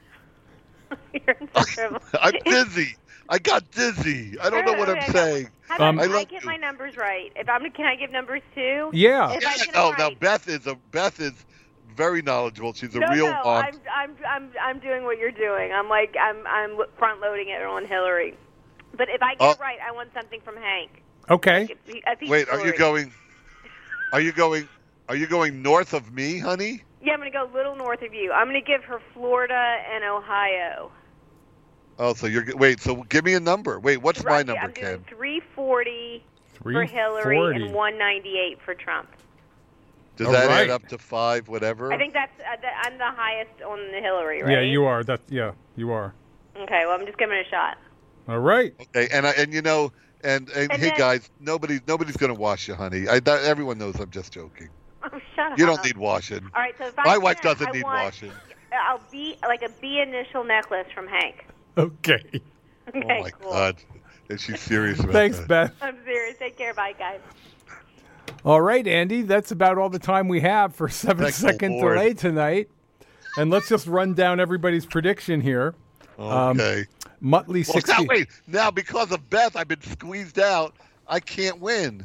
S9: You're in the
S2: I'm dizzy. I got dizzy. I don't know what I'm saying.
S9: How about
S1: Um,
S2: I
S9: I,
S2: love
S9: get
S2: you.
S9: my numbers right? If I'm, can I give numbers too?
S1: Yeah.
S9: If I
S2: Yeah,
S9: get them
S2: oh,
S9: right.
S2: now Beth is a Beth is very knowledgeable. She's a
S9: no,
S2: real
S9: no,
S2: wonk.
S9: I'm, I'm, I'm, I'm doing what you're doing. I'm like, I'm, I'm front loading it on Hillary. But if I get
S2: Oh.
S9: it right, I want something from Hank.
S1: Okay.
S9: If he- if he's
S2: Wait, are you
S9: Hillary.
S2: going? Are you going? Are you going north of me, honey?
S9: Yeah, I'm going to go a little north of you. I'm going to give her Florida and Ohio.
S2: Oh, so you're wait. So give me a number. Wait, what's my
S9: Right,
S2: number,
S9: I'm
S2: Ken?
S9: doing three forty for
S1: three
S9: Hillary
S1: forty.
S9: and one ninety-eight for Trump.
S2: Does
S1: All
S2: that
S1: right.
S2: add up to five? Whatever.
S9: I think that's uh, the, I'm the highest on the Hillary, right?
S1: Yeah, you are. That. Yeah, you are.
S9: Okay, well, I'm just giving it a shot.
S1: All right.
S2: Okay, and I, and you know, and, and,
S9: And
S2: hey
S9: then-
S2: guys, nobody nobody's gonna wash you, honey. I, that, everyone knows I'm just joking.
S9: Oh, shut
S2: You
S9: up.
S2: don't need washing.
S9: All right, so if I
S2: My
S9: get
S2: wife
S9: it,
S2: doesn't
S9: I
S2: need
S9: want,
S2: washing.
S9: I'll be like a B initial necklace from Hank.
S1: Okay.
S9: Okay,
S2: Oh my
S9: cool.
S2: God, is she serious about
S1: Thanks,
S2: that?
S1: Beth.
S9: I'm serious. Take care. Bye, guys.
S1: All right, Andy, that's about all the time we have for seven
S2: Thank the
S1: second
S2: Lord.
S1: delay tonight. And let's just run down everybody's prediction here. Um,
S2: Okay.
S1: Muttley
S2: Well,
S1: sixty.
S2: now wait. Now because of Beth, I've been squeezed out. I can't win.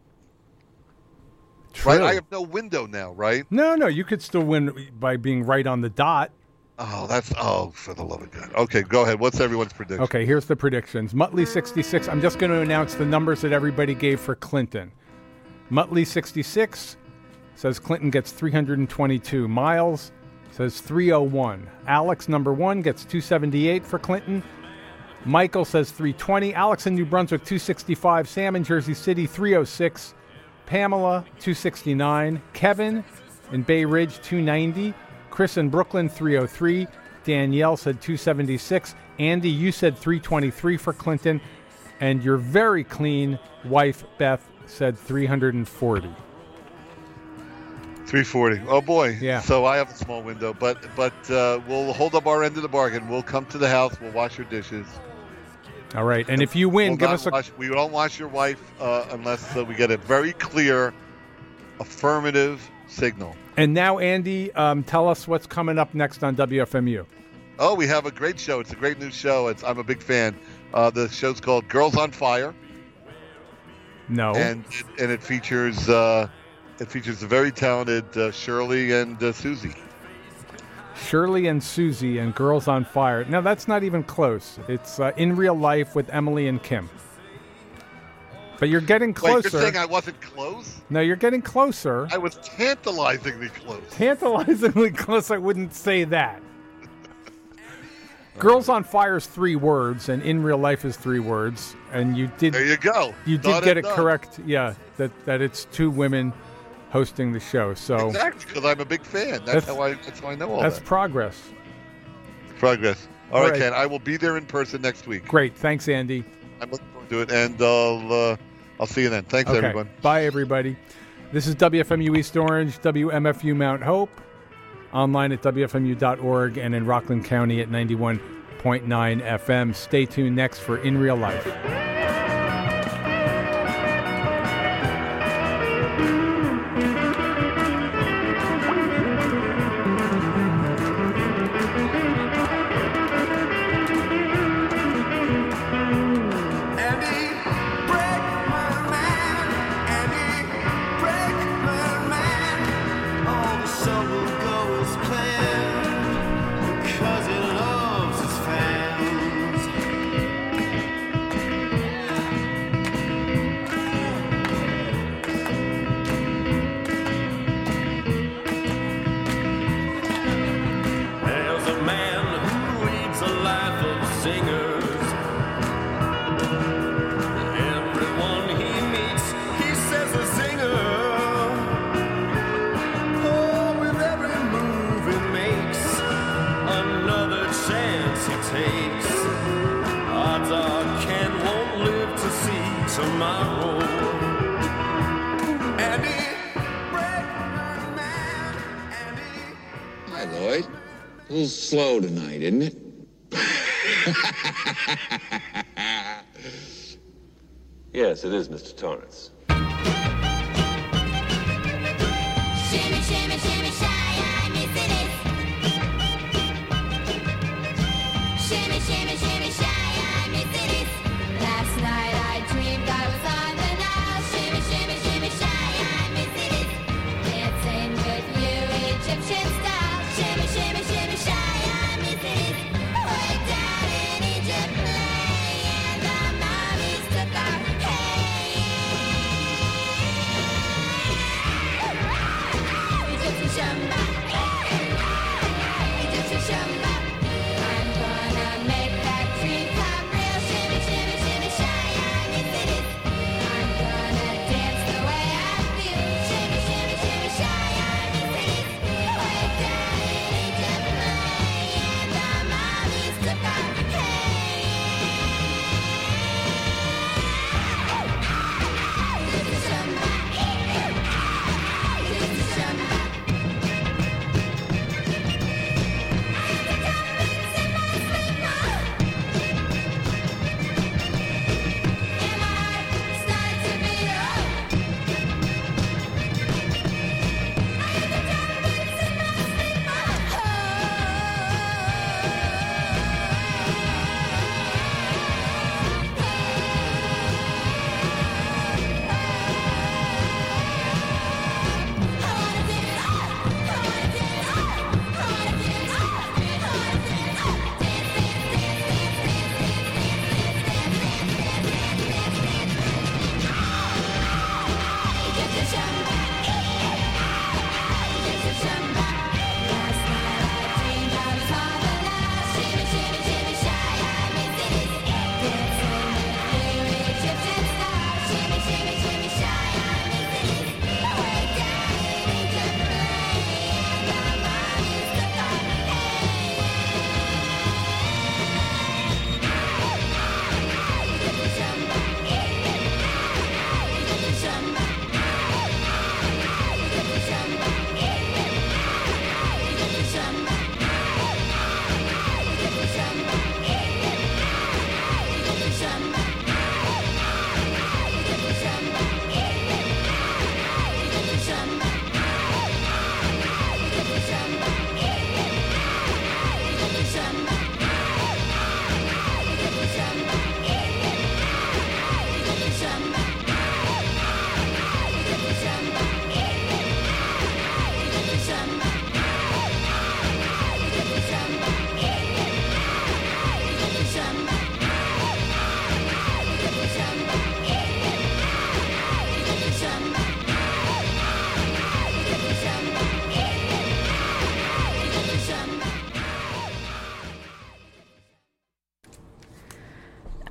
S1: True.
S2: Right? I have no window now. Right?
S1: No, no, you could still win by being right on the dot.
S2: Oh, that's oh, for the love of God. Okay, go ahead. What's everyone's prediction?
S1: Okay, here's the predictions. Muttley sixty-six. I'm just going to announce the numbers that everybody gave for Clinton. Muttley sixty-six says Clinton gets three hundred twenty-two. Miles says three oh one. Alex, number one, gets two seventy-eight for Clinton. Michael says three twenty. Alex in New Brunswick, two sixty-five. Sam in Jersey City, three oh six. Pamela, two sixty-nine. Kevin in Bay Ridge, two ninety. Chris in Brooklyn, three oh three. Danielle said two seventy-six. Andy, you said three twenty-three for Clinton. And your very clean wife, Beth, said three hundred forty.
S2: three forty. Oh boy.
S1: Yeah.
S2: So I have a small window, but but uh, we'll hold up our end of the bargain. We'll come to the house. We'll wash your dishes.
S1: All right. And if you win,
S2: We'll
S1: give
S2: not
S1: us a...
S2: wash, we don't wash your wife uh, unless uh, we get a very clear, affirmative signal.
S1: And now, Andy, um, tell us what's coming up next on W F M U.
S2: Oh, we have a great show. It's a great new show. It's, I'm a big fan. Uh, the show's called Girls on Fire,
S1: No.
S2: and it, and it features uh, it features the very talented uh, Shirley and uh, Susie.
S1: Shirley and Susie and Girls on Fire. Now, that's not even close. It's uh, In Real Life with Emily and Kim. But you're getting
S2: Wait,
S1: closer.
S2: you're saying I wasn't close?
S1: No, you're getting closer.
S2: I was tantalizingly close.
S1: Tantalizingly close, I wouldn't say that. Girls on Fire is three words, and In Real Life is three words. And you did
S2: There you go.
S1: you
S2: Done
S1: did get
S2: and
S1: it
S2: done.
S1: correct, yeah, that, that it's two women hosting the show. So
S2: Exactly, because I'm a big fan. That's,
S1: That's-
S2: how I. That's how I know all
S1: that's
S2: that.
S1: progress.
S2: Progress. All
S1: All
S2: right,
S1: right.
S2: Ken. I will be there in person next week.
S1: Great. Thanks, Andy.
S2: I'm looking forward to it, and I'll uh, I'll see you then. Thanks,
S1: Okay.
S2: everyone.
S1: Bye, everybody. This is W F M U East Orange, W M F U Mount Hope, online at W F M U dot org, and in Rockland County at ninety-one point nine F M. Stay tuned next for In Real Life.
S10: There's a man who leads a life of singers. Everyone he meets, he says a singer. Oh, with every move he makes, another chance he takes. Odds are Ken won't live to see tomorrow. Andy, Breckman man, Andy.
S11: Hi, Lloyd. A little slow tonight, isn't it?
S12: Yes, it is, Mister Torrance.
S13: Shimmy, shimmy, shimmy, shy, I miss it is. Shimmy, shimmy, shimmy, shy, I miss it is. Last night I dreamed I was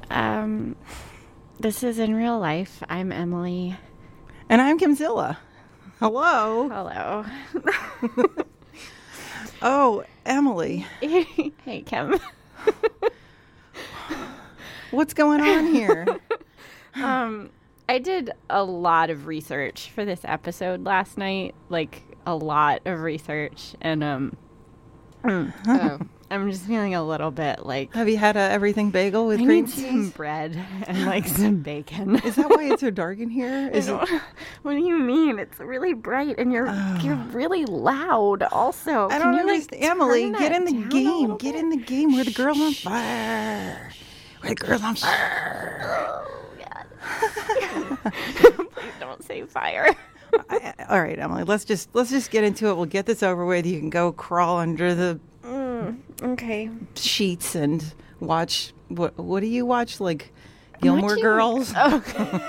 S14: Um, this is in real life. I'm Emily.
S15: And I'm Kimzilla. Hello.
S14: Hello.
S15: Oh, Emily.
S14: Hey, Kim.
S15: What's going on here?
S14: um, I did a lot of research for this episode last night. Like, a lot of research. And, um, oh, I'm just feeling a little bit like...
S15: Have you had a everything bagel with
S14: I
S15: cream
S14: need
S15: cheese?
S14: some bread and, like, some bacon.
S15: Is that why it's so dark in here? Is it...
S14: What do you mean? It's really bright and you're oh. you're really loud also.
S15: I
S14: Can
S15: don't
S14: you,
S15: understand.
S14: Like,
S15: Emily, get in the game. Get in the game. We're the girls on fire. We're the girls on fire.
S14: Oh, God. Please don't say fire.
S15: I, all right, Emily, let's just let's just get into it. We'll get this over with. You can go crawl under the
S14: mm, okay
S15: sheets and watch. What what do you watch? Like Gilmore
S14: watching,
S15: Girls?
S14: Oh.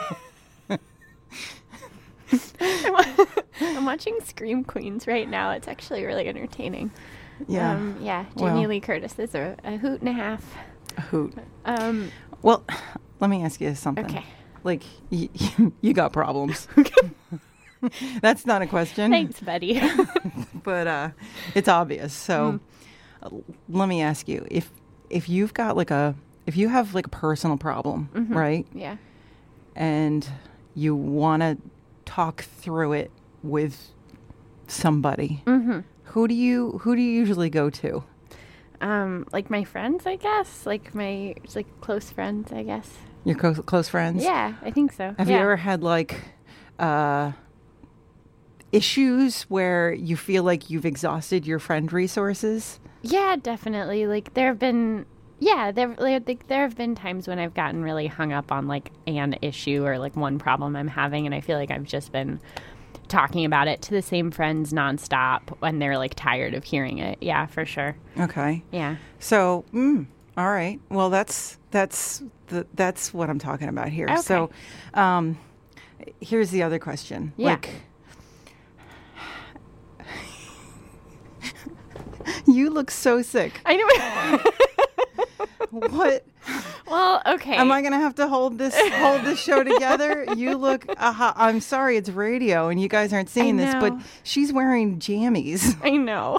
S14: I'm watching Scream Queens right now. It's actually really entertaining.
S15: Yeah,
S14: um, yeah. Jamie
S15: well,
S14: Lee Curtis is a, a hoot and a half.
S15: A hoot.
S14: Um,
S15: well, let me ask you something.
S14: Okay.
S15: Like y- you got problems. That's not a question.
S14: Thanks, buddy.
S15: But uh, it's obvious. So
S14: Mm.
S15: uh, let me ask you, if if you've got like a if you have like a personal problem,
S14: Mhm.
S15: right?
S14: Yeah.
S15: And you want to talk through it with somebody,
S14: Mhm.
S15: who do you who do you usually go to?
S14: Um, like my friends, I guess. Like my like close friends, I guess.
S15: Your close close friends?
S14: Yeah, I think so.
S15: Have
S14: yeah.
S15: you ever had like uh, issues where you feel like you've exhausted your friend resources?
S14: Yeah, definitely. Like there have been, yeah, there like there have been times when I've gotten really hung up on like an issue or like one problem I'm having, and I feel like I've just been talking about it to the same friends nonstop when they're like tired of hearing it. Yeah, for sure.
S15: Okay.
S14: Yeah.
S15: So, mm, all right. Well, that's that's the, that's what I'm talking about here.
S14: Okay.
S15: So, um, here's the other question.
S14: Yeah.
S15: Like, you look so sick.
S14: I know.
S15: What?
S14: Well, okay.
S15: Am I going to have to hold this hold this show together? You look. Uh, I'm sorry, it's radio and you guys aren't seeing this, but she's wearing jammies.
S14: I know.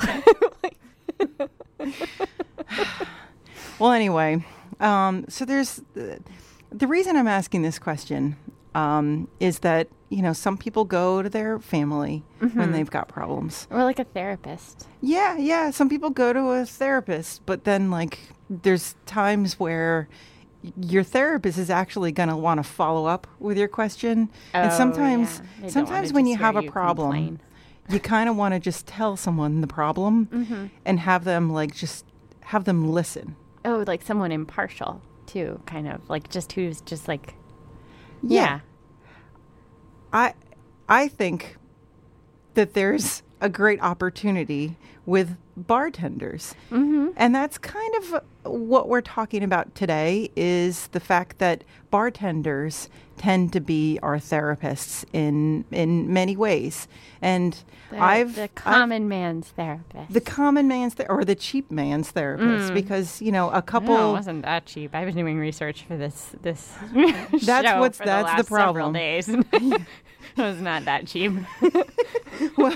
S15: Well, anyway, um, so there's uh, the reason I'm asking this question um, is that, you know, some people go to their family
S14: Mhm.
S15: when they've got problems.
S14: Or like a therapist.
S15: Yeah, yeah. Some people go to a therapist, but then like there's times where your therapist is actually going to want to follow up with your question. and
S14: Oh,
S15: sometimes
S14: yeah. They don't
S15: sometimes
S14: wanna
S15: when
S14: just
S15: you
S14: hear
S15: have a
S14: you
S15: problem,
S14: complain.
S15: you kind of want to just tell someone the problem
S14: Mhm.
S15: and have them like just have them listen.
S14: Oh, like someone impartial too, kind of like just who's just like,
S15: Yeah.
S14: yeah.
S15: I I think that there's a great opportunity with bartenders.
S14: Mm-hmm.
S15: And that's kind of what we're talking about today, is the fact that bartenders tend to be our therapists in in many ways. And
S14: The,
S15: I've
S14: the
S15: I've-
S14: common man's therapist.
S15: the common man's ther- or the cheap man's therapist,
S14: Mm.
S15: because, you know, a couple
S14: No, it wasn't that cheap. I was doing research for this this.
S15: That's
S14: show
S15: what's-
S14: for
S15: that's the
S14: the, last
S15: problem.
S14: Several days. It was not that cheap.
S15: well,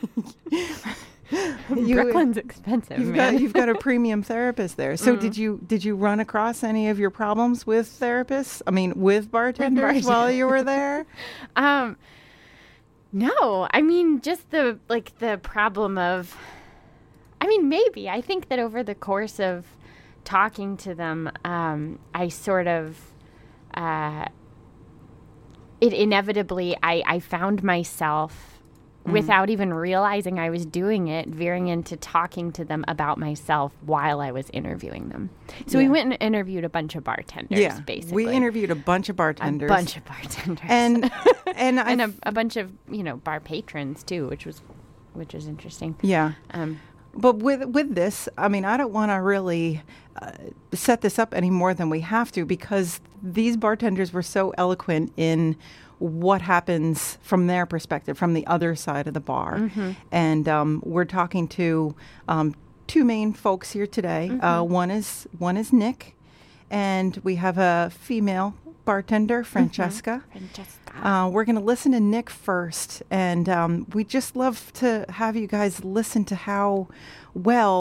S15: you-
S14: Brooklyn's expensive.
S15: You've
S14: man.
S15: got you've got a premium therapist there. So
S14: Mm.
S15: did you did you run across any of your problems with therapists? I mean, with bartenders
S14: bartenders.
S15: while you were there?
S14: Um, no, I mean just the like the problem of. I mean, maybe I think that over the course of talking to them, um, I sort of. Uh, it inevitably, I, I found myself,
S15: Mm.
S14: without even realizing I was doing it, veering into talking to them about myself while I was interviewing them. So we
S15: Yeah.
S14: went and interviewed a bunch of bartenders,
S15: Yeah,
S14: basically.
S15: we interviewed a bunch of bartenders.
S14: A bunch of bartenders.
S15: And and
S14: and
S15: I
S14: a, a bunch of, you know, bar patrons, too, which was which was interesting.
S15: Yeah.
S14: Um,
S15: But with with this, I mean, I don't want to really uh, set this up any more than we have to, because these bartenders were so eloquent in what happens from their perspective, from the other side of the bar.
S14: Mhm.
S15: And um, we're talking to um, two main folks here today. Uh,
S14: Mhm.
S15: one is one is Nick, and we have a female bartender, Francesca.
S14: Mm-hmm. Francesca.
S15: Uh, we're going to listen to Nick first, and um, we just love to have you guys listen to how well